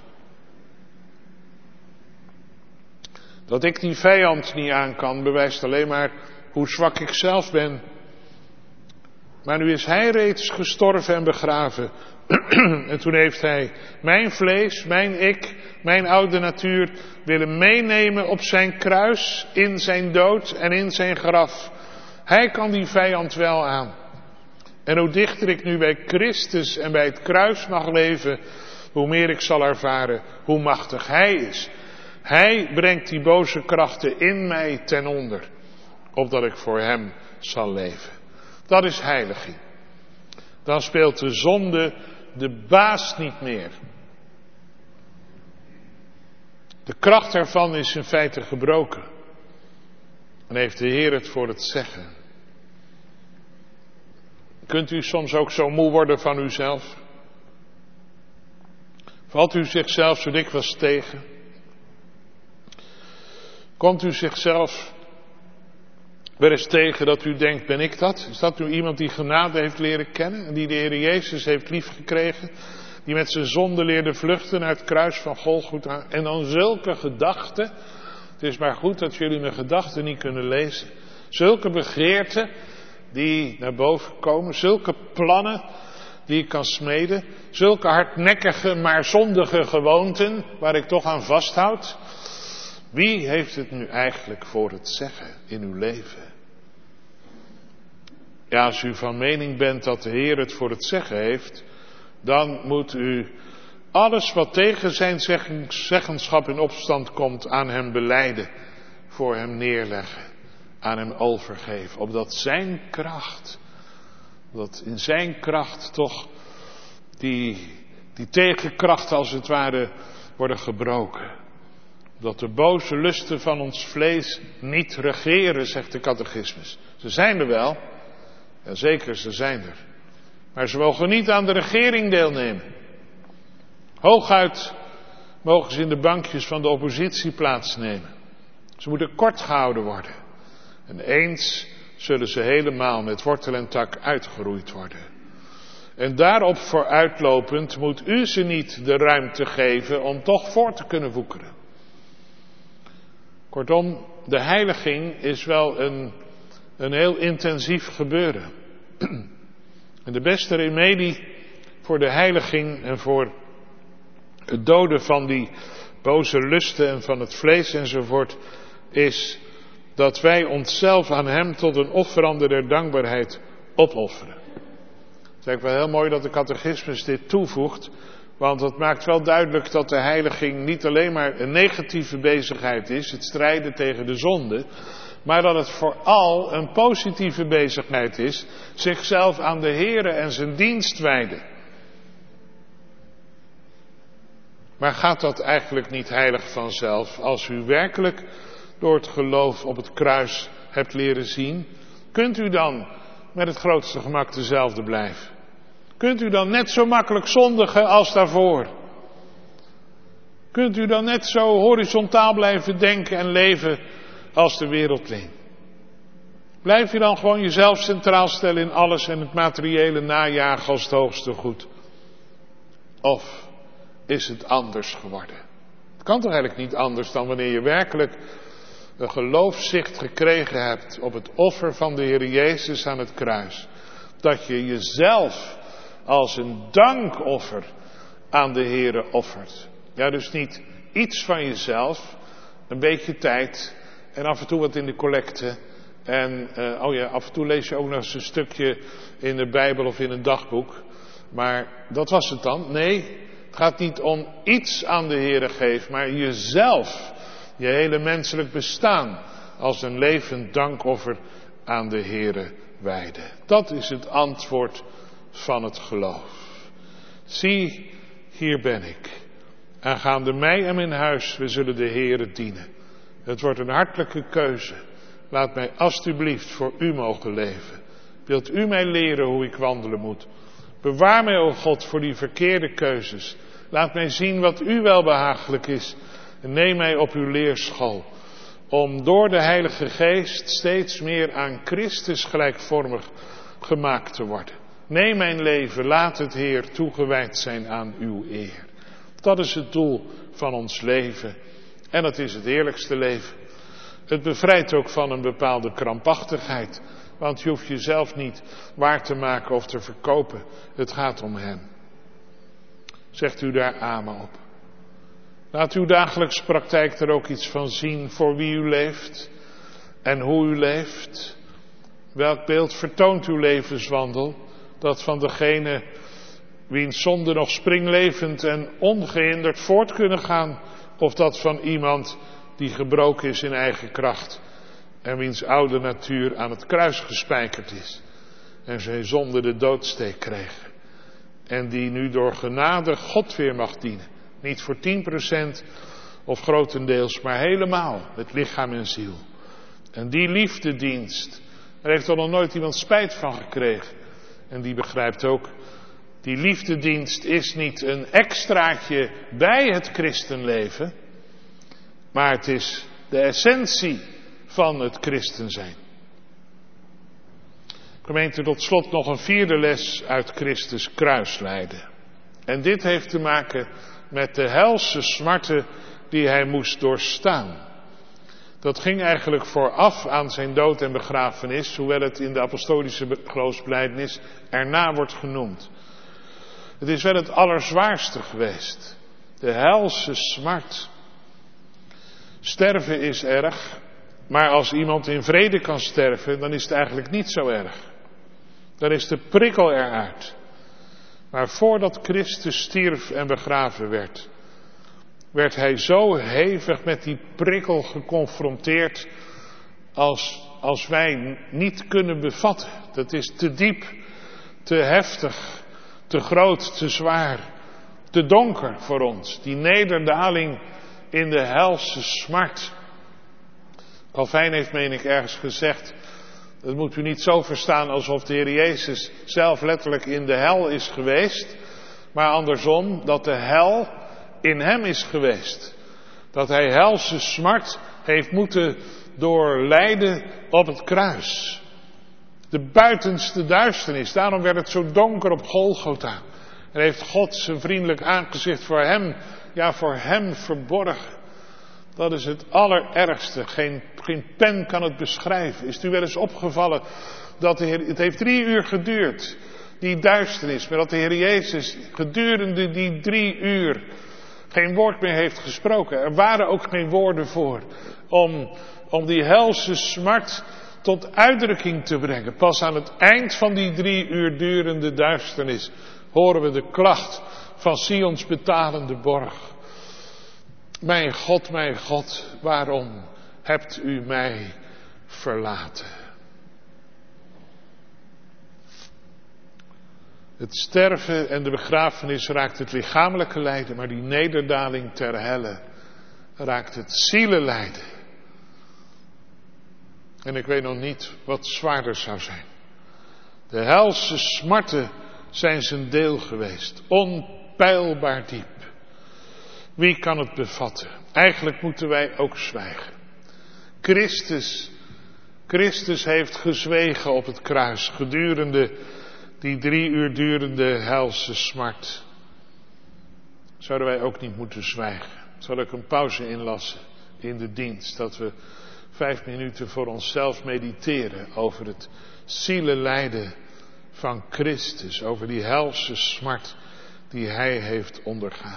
Dat ik die vijand niet aan kan, bewijst alleen maar hoe zwak ik zelf ben. Maar nu is hij reeds gestorven en begraven. En toen heeft hij mijn vlees, mijn ik, mijn oude natuur willen meenemen op zijn kruis, in zijn dood en in zijn graf. Hij kan die vijand wel aan. En hoe dichter ik nu bij Christus en bij het kruis mag leven, hoe meer ik zal ervaren hoe machtig hij is. Hij brengt die boze krachten in mij ten onder, opdat ik voor hem zal leven. Dat is heiliging. Dan speelt de zonde de baas niet meer. De kracht ervan is in feite gebroken. En heeft de Heer het voor het zeggen. Kunt u soms ook zo moe worden van uzelf? Valt u zichzelf zo dikwijls tegen? Komt u zichzelf wel eens tegen dat u denkt, ben ik dat? Is dat nu iemand die genade heeft leren kennen en die de Heer Jezus heeft liefgekregen? Die met zijn zonde leerde vluchten naar het kruis van Golgotha. En dan zulke gedachten. Het is maar goed dat jullie mijn gedachten niet kunnen lezen. Zulke begeerten die naar boven komen. Zulke plannen die ik kan smeden. Zulke hardnekkige maar zondige gewoonten waar ik toch aan vasthoud. Wie heeft het nu eigenlijk voor het zeggen in uw leven? Ja, als u van mening bent dat de Heer het voor het zeggen heeft, dan moet u alles wat tegen zijn zeggenschap in opstand komt aan hem belijden, voor hem neerleggen, aan hem overgeven. Opdat zijn kracht, dat in zijn kracht toch die, die tegenkrachten als het ware worden gebroken. Dat de boze lusten van ons vlees niet regeren, zegt de catechismus. Ze zijn er wel, ja, zeker, ze zijn er. Maar ze mogen niet aan de regering deelnemen. Hooguit mogen ze in de bankjes van de oppositie plaatsnemen. Ze moeten kort gehouden worden. En eens zullen ze helemaal met wortel en tak uitgeroeid worden. En daarop vooruitlopend moet u ze niet de ruimte geven om toch voor te kunnen woekeren. Kortom, de heiliging is wel een, een heel intensief gebeuren. En de beste remedie voor de heiliging en voor het doden van die boze lusten en van het vlees enzovoort, is dat wij onszelf aan hem tot een offerande der dankbaarheid opofferen. Het is eigenlijk wel heel mooi dat de catechismus dit toevoegt, want het maakt wel duidelijk dat de heiliging niet alleen maar een negatieve bezigheid is, het strijden tegen de zonde, maar dat het vooral een positieve bezigheid is, zichzelf aan de Heere en zijn dienst wijden. Maar gaat dat eigenlijk niet heilig vanzelf? Als u werkelijk door het geloof op het kruis hebt leren zien, kunt u dan met het grootste gemak dezelfde blijven? Kunt u dan net zo makkelijk zondigen als daarvoor? Kunt u dan net zo horizontaal blijven denken en leven als de wereldling? Blijf je dan gewoon jezelf centraal stellen in alles en het materiële najagen als het hoogste goed? Of is het anders geworden? Het kan toch eigenlijk niet anders dan wanneer je werkelijk een geloofszicht gekregen hebt op het offer van de Heer Jezus aan het kruis. Dat je jezelf als een dankoffer aan de Heere offert. Ja, dus niet iets van jezelf, een beetje tijd en af en toe wat in de collecte. En uh, oh ja, af en toe lees je ook nog eens een stukje in de Bijbel of in een dagboek. Maar dat was het dan. Nee, het gaat niet om iets aan de Heere geven, maar jezelf, je hele menselijk bestaan als een levend dankoffer aan de Heere wijden. Dat is het antwoord van het geloof. Zie, hier ben ik. Aangaande mij en mijn huis, we zullen de Heere dienen. Het wordt een hartelijke keuze. Laat mij alstublieft voor u mogen leven. Wilt u mij leren hoe ik wandelen moet? Bewaar mij, o God, voor die verkeerde keuzes. Laat mij zien wat u wel behagelijk is. En neem mij op uw leerschool. Om door de Heilige Geest steeds meer aan Christus gelijkvormig gemaakt te worden. Neem mijn leven, laat het Heer toegewijd zijn aan uw eer. Dat is het doel van ons leven. En dat is het eerlijkste leven. Het bevrijdt ook van een bepaalde krampachtigheid. Want je hoeft jezelf niet waar te maken of te verkopen. Het gaat om hem. Zegt u daar amen op. Laat uw dagelijkse praktijk er ook iets van zien voor wie u leeft. En hoe u leeft. Welk beeld vertoont uw levenswandel? Dat van degene wiens zonde nog springlevend en ongehinderd voort kunnen gaan. Of dat van iemand die gebroken is in eigen kracht. En wiens oude natuur aan het kruis gespijkerd is. En zijn zonde de doodsteek kreeg. En die nu door genade God weer mag dienen. Niet voor tien procent of grotendeels, maar helemaal met lichaam en ziel. En die liefdedienst, daar heeft er nog nooit iemand spijt van gekregen. En die begrijpt ook, die liefdedienst is niet een extraatje bij het christenleven, maar het is de essentie van het christen zijn. Gemeente, tot slot nog een vierde les uit Christus kruislijden. En dit heeft te maken met de helse smarten die hij moest doorstaan. Dat ging eigenlijk vooraf aan zijn dood en begrafenis, hoewel het in de apostolische geloofsbelijdenis erna wordt genoemd. Het is wel het allerzwaarste geweest. De helse smart. Sterven is erg, maar als iemand in vrede kan sterven, dan is het eigenlijk niet zo erg. Dan is de prikkel eruit. Maar voordat Christus stierf en begraven werd, werd hij zo hevig met die prikkel geconfronteerd als, als wij niet kunnen bevatten. Dat is te diep, te heftig, te groot, te zwaar, te donker voor ons. Die nederdaling in de helse smart. Calvijn heeft, meen ik, ergens gezegd, dat moet u niet zo verstaan alsof de Heer Jezus zelf letterlijk in de hel is geweest, maar andersom, dat de hel in hem is geweest. Dat hij helse smart heeft moeten doorlijden op het kruis. De buitenste duisternis, daarom werd het zo donker op Golgotha. En heeft God zijn vriendelijk aangezicht voor hem, ja voor hem verborgen. Dat is het allerergste. Geen, geen pen kan het beschrijven. Is het u wel eens opgevallen dat de Heer, het heeft drie uur geduurd, die duisternis, maar dat de Heer Jezus gedurende die drie uur geen woord meer heeft gesproken. Er waren ook geen woorden voor om, om die helse smart tot uitdrukking te brengen. Pas aan het eind van die drie uur durende duisternis horen we de klacht van Sions betalende borg. Mijn God, mijn God, waarom hebt u mij verlaten? Het sterven en de begrafenis raakt het lichamelijke lijden, maar die nederdaling ter helle raakt het zielenlijden. En ik weet nog niet wat zwaarder zou zijn. De helse smarten zijn zijn deel geweest, onpeilbaar diep. Wie kan het bevatten? Eigenlijk moeten wij ook zwijgen. Christus, Christus heeft gezwegen op het kruis gedurende die drie uur durende helse smart. Zouden wij ook niet moeten zwijgen? Zal ik een pauze inlassen in de dienst, dat we vijf minuten voor onszelf mediteren over het zielenlijden van Christus, over die helse smart die hij heeft ondergaan.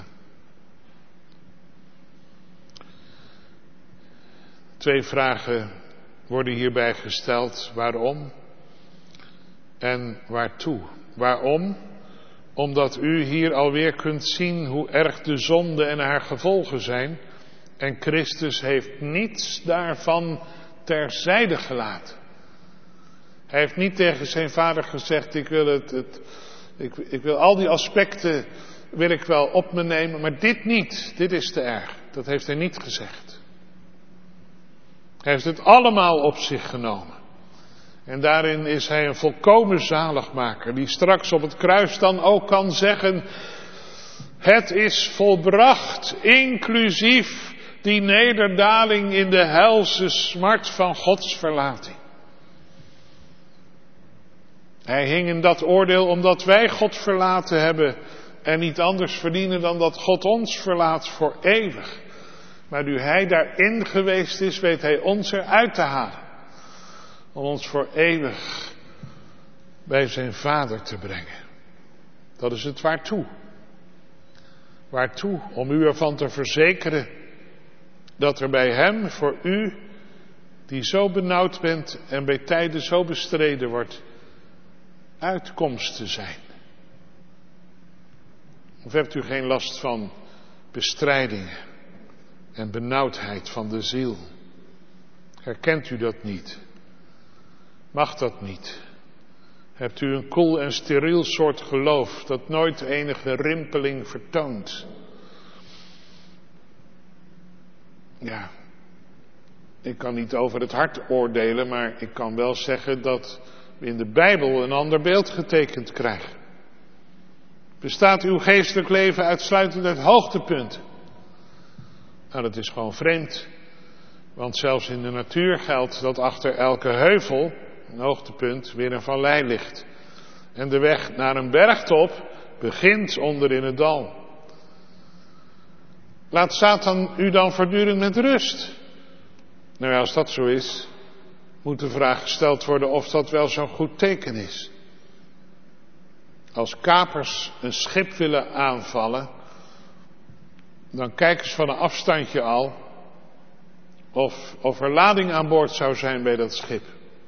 Twee vragen worden hierbij gesteld. Waarom en waartoe? Waarom? Omdat u hier alweer kunt zien hoe erg de zonde en haar gevolgen zijn. En Christus heeft niets daarvan terzijde gelaten. Hij heeft niet tegen zijn vader gezegd, ik wil, het, het, ik, ik wil al die aspecten wil ik wel op me nemen, maar dit niet. Dit is te erg. Dat heeft hij niet gezegd. Hij heeft het allemaal op zich genomen. En daarin is hij een volkomen zaligmaker, die straks op het kruis dan ook kan zeggen, het is volbracht, inclusief die nederdaling in de helse smart van Gods verlating. Hij hing in dat oordeel omdat wij God verlaten hebben en niet anders verdienen dan dat God ons verlaat voor eeuwig. Maar nu hij daarin geweest is, weet hij ons eruit te halen. Om ons voor eeuwig bij zijn Vader te brengen. Dat is het waartoe. Waartoe? Om u ervan te verzekeren dat er bij hem voor u, die zo benauwd bent en bij tijden zo bestreden wordt, uitkomsten zijn. Of hebt u geen last van bestrijdingen en benauwdheid van de ziel? Herkent u dat niet? Mag dat niet? Hebt u een koel en steriel soort geloof dat nooit enige rimpeling vertoont? ja, ik kan niet over het hart oordelen, maar ik kan wel zeggen dat we in de Bijbel een ander beeld getekend krijgen. Bestaat uw geestelijk leven uitsluitend uit hoogtepunten? Nou, dat is gewoon vreemd. Want zelfs in de natuur geldt dat achter elke heuvel, een hoogtepunt, weer een vallei ligt. En de weg naar een bergtop begint onder in het dal. Laat Satan u dan voortdurend met rust? Nou ja, als dat zo is, moet de vraag gesteld worden of dat wel zo'n goed teken is. Als kapers een schip willen aanvallen, dan kijken ze van een afstandje al of, of er lading aan boord zou zijn bij dat schip.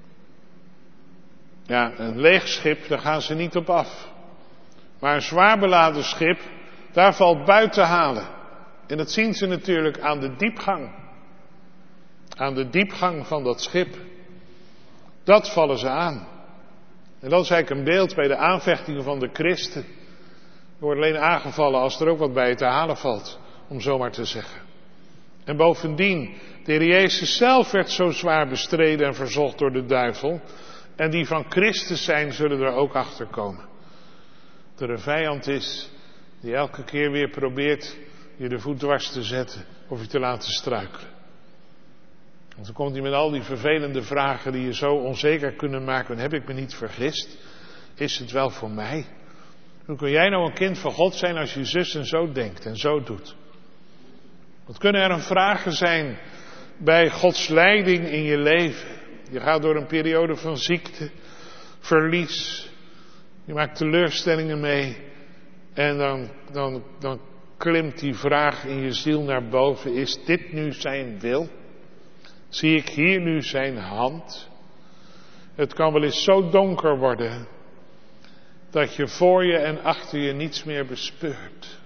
Ja, een leeg schip, daar gaan ze niet op af. Maar een zwaar beladen schip, daar valt buiten halen. En dat zien ze natuurlijk aan de diepgang. Aan de diepgang van dat schip. Dat vallen ze aan. En dat is eigenlijk een beeld bij de aanvechtingen van de christen. Er wordt alleen aangevallen als er ook wat bij te halen valt, om zo maar te zeggen. En bovendien, de Heer Jezus zelf werd zo zwaar bestreden en verzocht door de duivel. En die van Christus zijn, zullen er ook achter komen. Dat er een vijand is die elke keer weer probeert je de voet dwars te zetten of je te laten struikelen. Want dan komt hij met al die vervelende vragen die je zo onzeker kunnen maken. Heb ik me niet vergist? Is het wel voor mij? Hoe kun jij nou een kind van God zijn als je zus en zo denkt en zo doet? Wat kunnen er een vragen zijn bij Gods leiding in je leven? Je gaat door een periode van ziekte, verlies. Je maakt teleurstellingen mee. En dan, dan, dan klimt die vraag in je ziel naar boven. Is dit nu zijn wil? Zie ik hier nu zijn hand? Het kan wel eens zo donker worden dat je voor je en achter je niets meer bespeurt.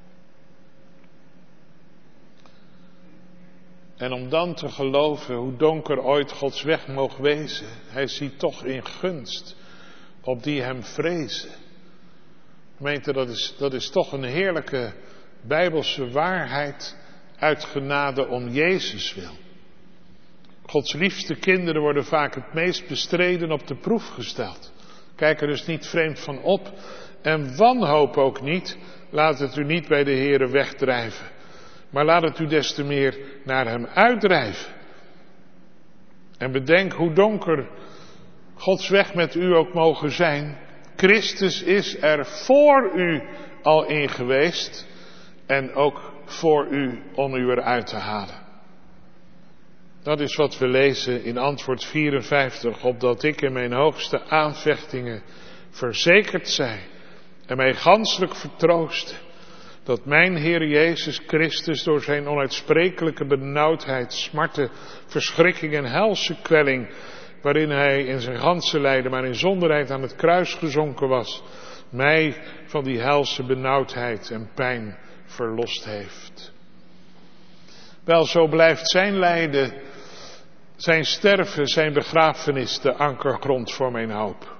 En om dan te geloven, hoe donker ooit Gods weg mogen wezen, hij ziet toch in gunst op die hem vrezen. Gemeente, dat is, dat is toch een heerlijke Bijbelse waarheid uit genade om Jezus wil. Gods liefste kinderen worden vaak het meest bestreden op de proef gesteld. Kijk er dus niet vreemd van op. En wanhoop ook niet. Laat het u niet bij de Heere wegdrijven. Maar laat het u des te meer naar hem uitdrijven. En bedenk hoe donker Gods weg met u ook mogen zijn. Christus is er voor u al in geweest. En ook voor u om u eruit te halen. Dat is wat we lezen in antwoord vierenvijftig. Opdat ik in mijn hoogste aanvechtingen verzekerd zij en mij ganselijk vertroosten. Dat mijn Heer Jezus Christus door zijn onuitsprekelijke benauwdheid, smarten, verschrikking en helse kwelling, waarin hij in zijn ganse lijden, maar in zonderheid aan het kruis gezonken was, mij van die helse benauwdheid en pijn verlost heeft. Wel, zo blijft zijn lijden, zijn sterven, zijn begrafenis de ankergrond voor mijn hoop.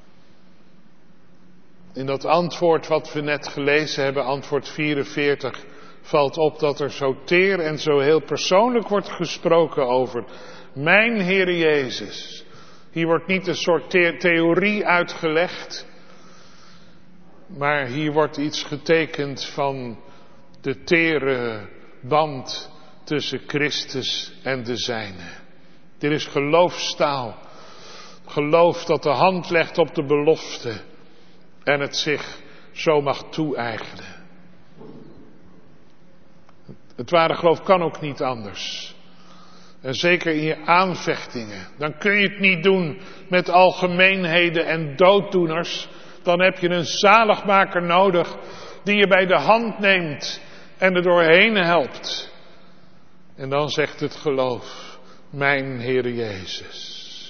In dat antwoord wat we net gelezen hebben, antwoord vierenveertig, valt op dat er zo teer en zo heel persoonlijk wordt gesproken over mijn Heer Jezus. Hier wordt niet een soort the- theorie uitgelegd, maar hier wordt iets getekend van de tere band tussen Christus en de zijne. Dit is geloofstaal. Geloof dat de hand legt op de belofte en het zich zo mag toe-eigenen. Het ware geloof kan ook niet anders. En zeker in je aanvechtingen. Dan kun je het niet doen met algemeenheden en dooddoeners. Dan heb je een zaligmaker nodig die je bij de hand neemt en er doorheen helpt. En dan zegt het geloof, mijn Heer Jezus.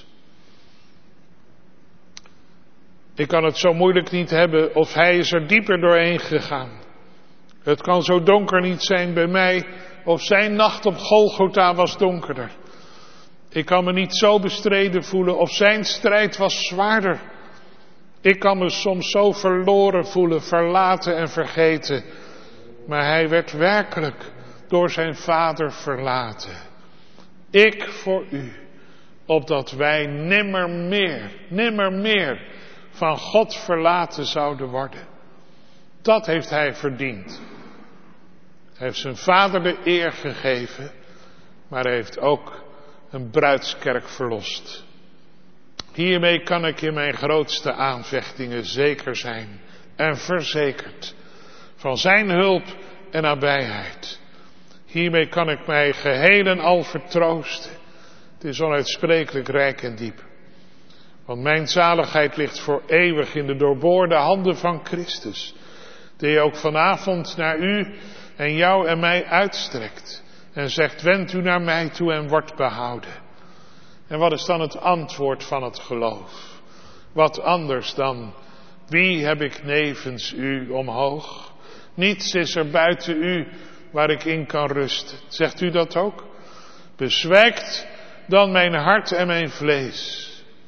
Ik kan het zo moeilijk niet hebben of hij is er dieper doorheen gegaan. Het kan zo donker niet zijn bij mij of zijn nacht op Golgotha was donkerder. Ik kan me niet zo bestreden voelen of zijn strijd was zwaarder. Ik kan me soms zo verloren voelen, verlaten en vergeten. Maar hij werd werkelijk door zijn vader verlaten. Ik voor u, opdat wij nimmer meer, nimmer meer van God verlaten zouden worden. Dat heeft hij verdiend. Hij heeft zijn vader de eer gegeven, maar hij heeft ook een bruidskerk verlost. Hiermee kan ik in mijn grootste aanvechtingen zeker zijn en verzekerd van zijn hulp en nabijheid. Hiermee kan ik mij geheel en al vertroosten. Het is onuitsprekelijk rijk en diep. Want mijn zaligheid ligt voor eeuwig in de doorboorde handen van Christus, die ook vanavond naar u en jou en mij uitstrekt en zegt: wend u naar mij toe en wordt behouden. En wat is dan het antwoord van het geloof? Wat anders dan: wie heb ik nevens u omhoog? Niets is er buiten u waar ik in kan rusten. Zegt u dat ook? Bezwijkt dan mijn hart en mijn vlees.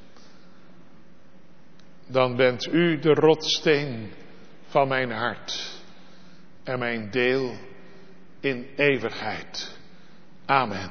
Dan bent u de rotsteen van mijn hart en mijn deel in eeuwigheid. Amen.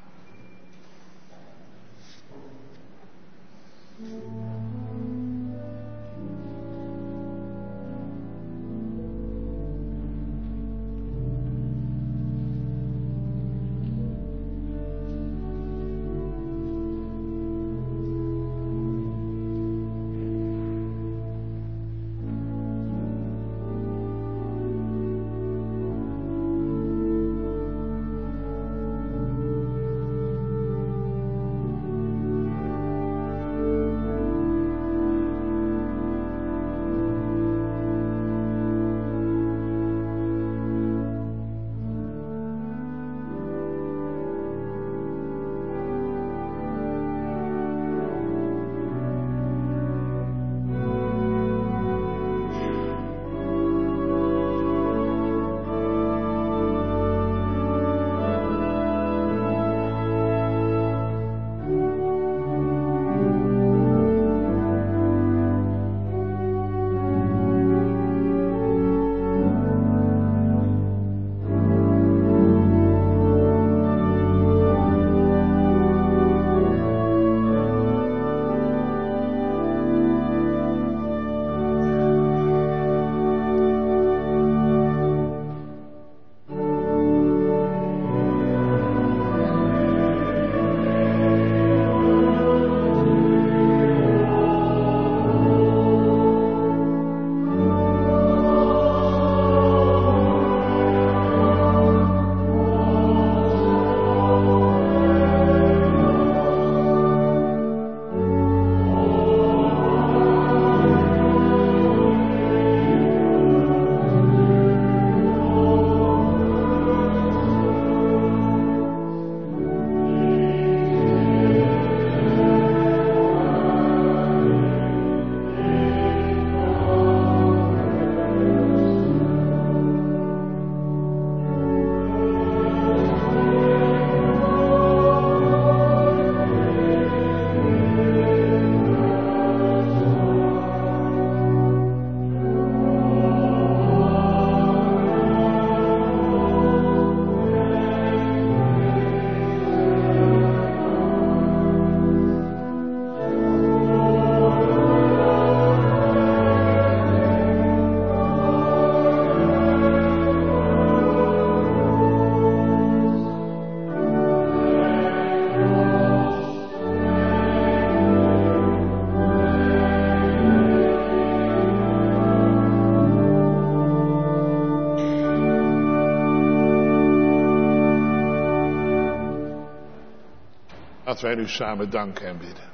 Laten wij nu samen danken en bidden.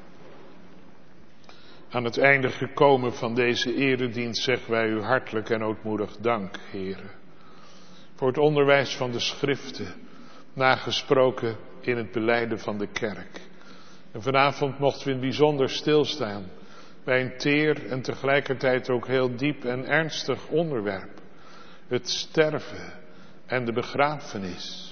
Aan het einde gekomen van deze eredienst zeggen wij u hartelijk en ootmoedig dank, Heere. Voor het onderwijs van de schriften, nagesproken in het belijden van de kerk. En vanavond mochten we in het bijzonder stilstaan bij een teer en tegelijkertijd ook heel diep en ernstig onderwerp. Het sterven en de begrafenis.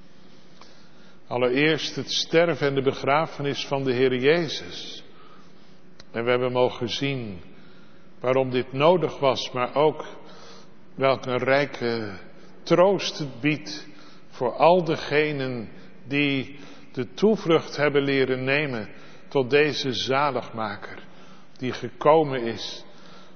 Allereerst het sterven en de begrafenis van de Heer Jezus. En we hebben mogen zien waarom dit nodig was, maar ook welk een rijke troost het biedt voor al degenen die de toevlucht hebben leren nemen tot deze zaligmaker, die gekomen is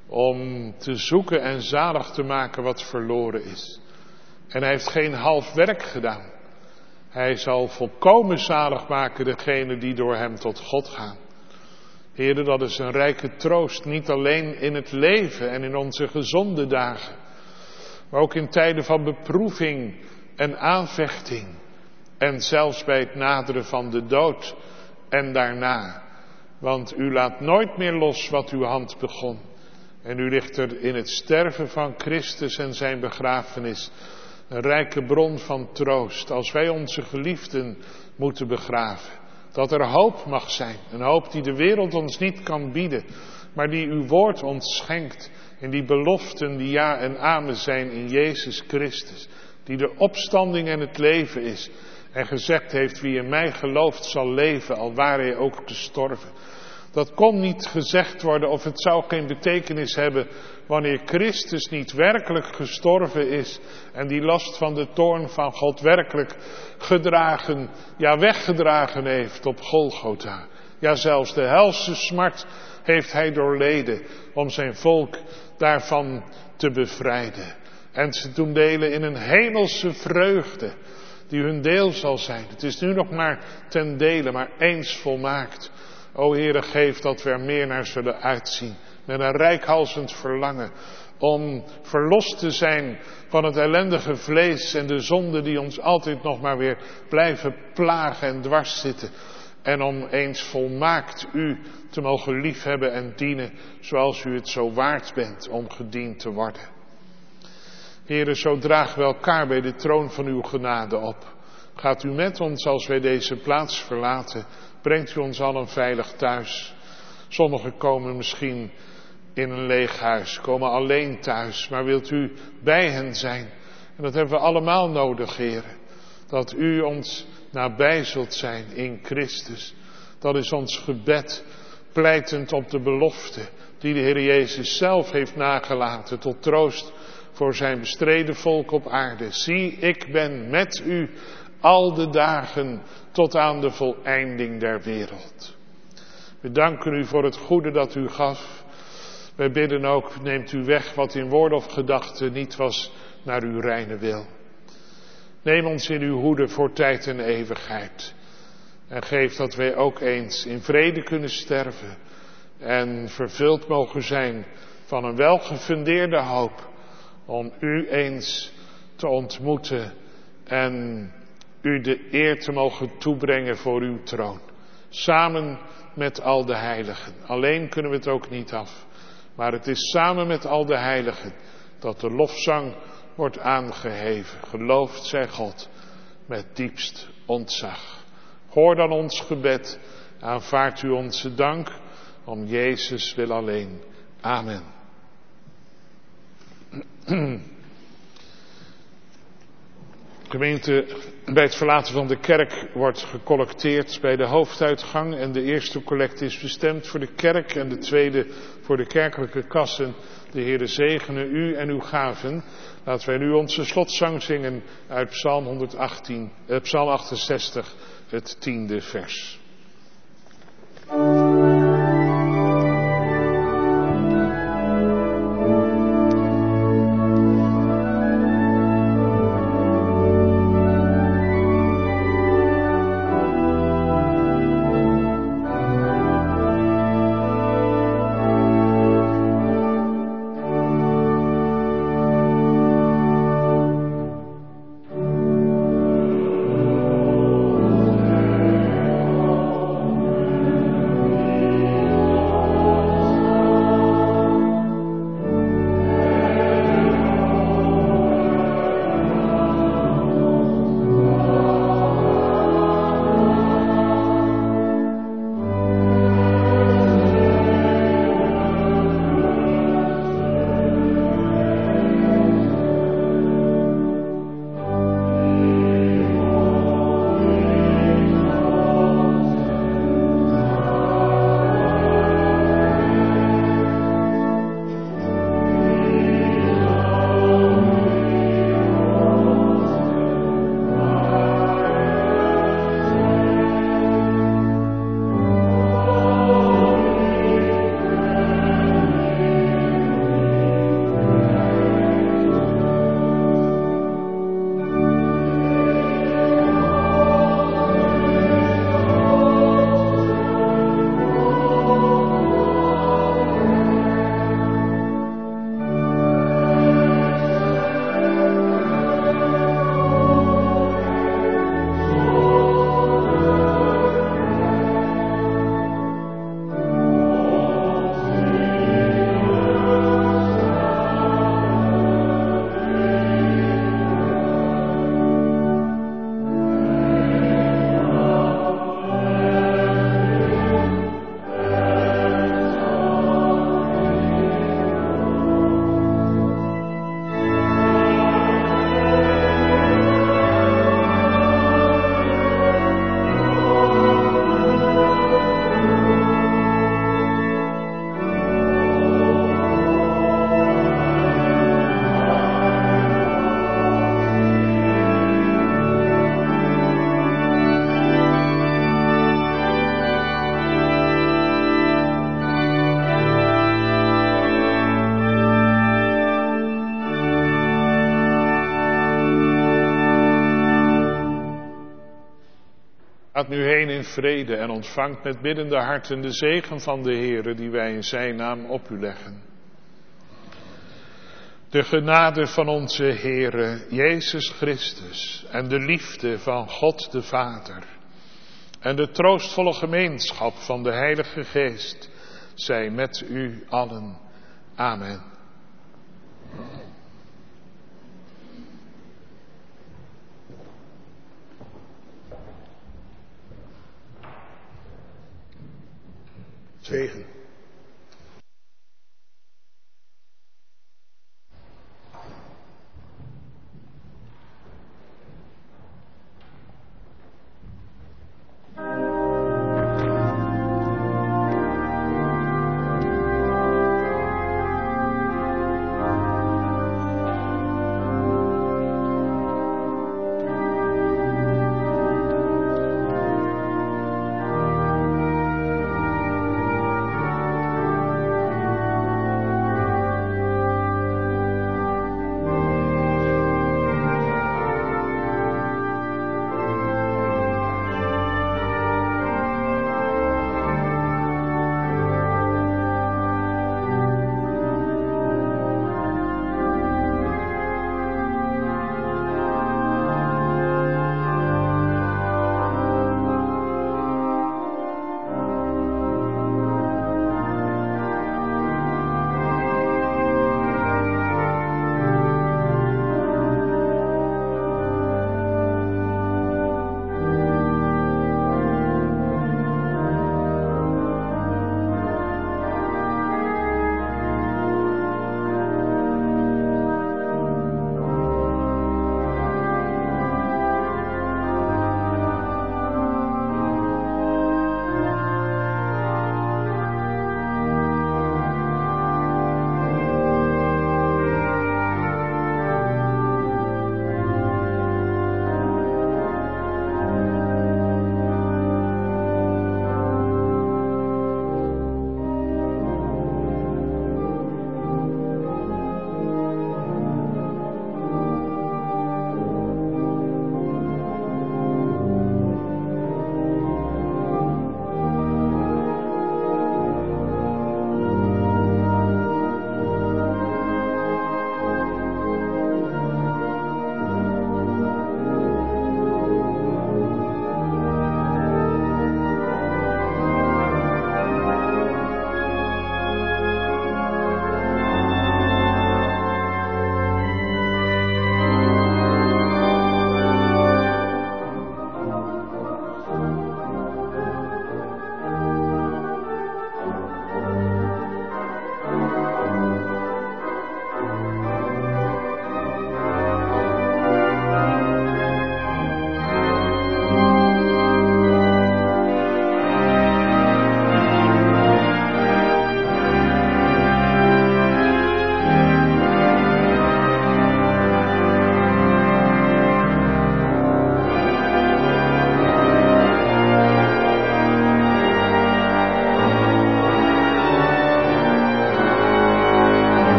om te zoeken en zalig te maken wat verloren is. En hij heeft geen half werk gedaan. Hij zal volkomen zalig maken degenen die door hem tot God gaan. Heere, dat is een rijke troost, niet alleen in het leven en in onze gezonde dagen, maar ook in tijden van beproeving en aanvechting. En zelfs bij het naderen van de dood en daarna. Want u laat nooit meer los wat uw hand begon. En u ligt er in het sterven van Christus en zijn begrafenis een rijke bron van troost. Als wij onze geliefden moeten begraven. Dat er hoop mag zijn. Een hoop die de wereld ons niet kan bieden. Maar die uw woord ons schenkt. En die beloften die ja en amen zijn in Jezus Christus. Die de opstanding en het leven is. En gezegd heeft, wie in mij gelooft zal leven, al ware hij ook gestorven. Dat kon niet gezegd worden of het zou geen betekenis hebben wanneer Christus niet werkelijk gestorven is. En die last van de toorn van God werkelijk gedragen, ja weggedragen heeft op Golgotha. Ja, zelfs de helse smart heeft hij doorleden om zijn volk daarvan te bevrijden. En ze doen delen in een hemelse vreugde die hun deel zal zijn. Het is nu nog maar ten dele, maar eens volmaakt. O Heere, geef dat we er meer naar zullen uitzien. Met een reikhalzend verlangen om verlost te zijn van het ellendige vlees en de zonde die ons altijd nog maar weer blijven plagen en dwars zitten. En om eens volmaakt u te mogen liefhebben en dienen zoals u het zo waard bent om gediend te worden. Heere, zo dragen we elkaar bij de troon van uw genade op. Gaat u met ons als wij deze plaats verlaten. Brengt u ons allen veilig thuis. Sommigen komen misschien in een leeg huis, komen alleen thuis. Maar wilt u bij hen zijn? En dat hebben we allemaal nodig, Heere. Dat u ons nabij zult zijn in Christus. Dat is ons gebed, pleitend op de belofte die de Heer Jezus zelf heeft nagelaten tot troost voor zijn bestreden volk op aarde. Zie, ik ben met u al de dagen tot aan de voleinding der wereld. We danken u voor het goede dat u gaf. Wij bidden ook, neemt u weg wat in woord of gedachte niet was naar uw reine wil. Neem ons in uw hoede voor tijd en eeuwigheid. En geef dat wij ook eens in vrede kunnen sterven. En vervuld mogen zijn van een welgefundeerde hoop. Om u eens te ontmoeten en u de eer te mogen toebrengen voor uw troon. Samen met al de heiligen. Alleen kunnen we het ook niet af. Maar het is samen met al de heiligen dat de lofzang wordt aangeheven. Geloofd zij God met diepst ontzag. Hoor dan ons gebed. Aanvaardt u onze dank. Om Jezus wil alleen. Amen. Gemeente, bij het verlaten van de kerk wordt gecollecteerd bij de hoofduitgang. En de eerste collecte is bestemd voor de kerk en de tweede voor de kerkelijke kassen. De Heere zegene u en uw gaven. Laten wij nu onze slotzang zingen uit Psalm, honderdachttien, eh, Psalm achtenzestig, het tiende vers. Oh Gaat nu heen in vrede en ontvangt met biddende harten de zegen van de Heere die wij in zijn naam op u leggen. De genade van onze Heere Jezus Christus en de liefde van God de Vader en de troostvolle gemeenschap van de Heilige Geest zij met u allen. Amen. Zegen.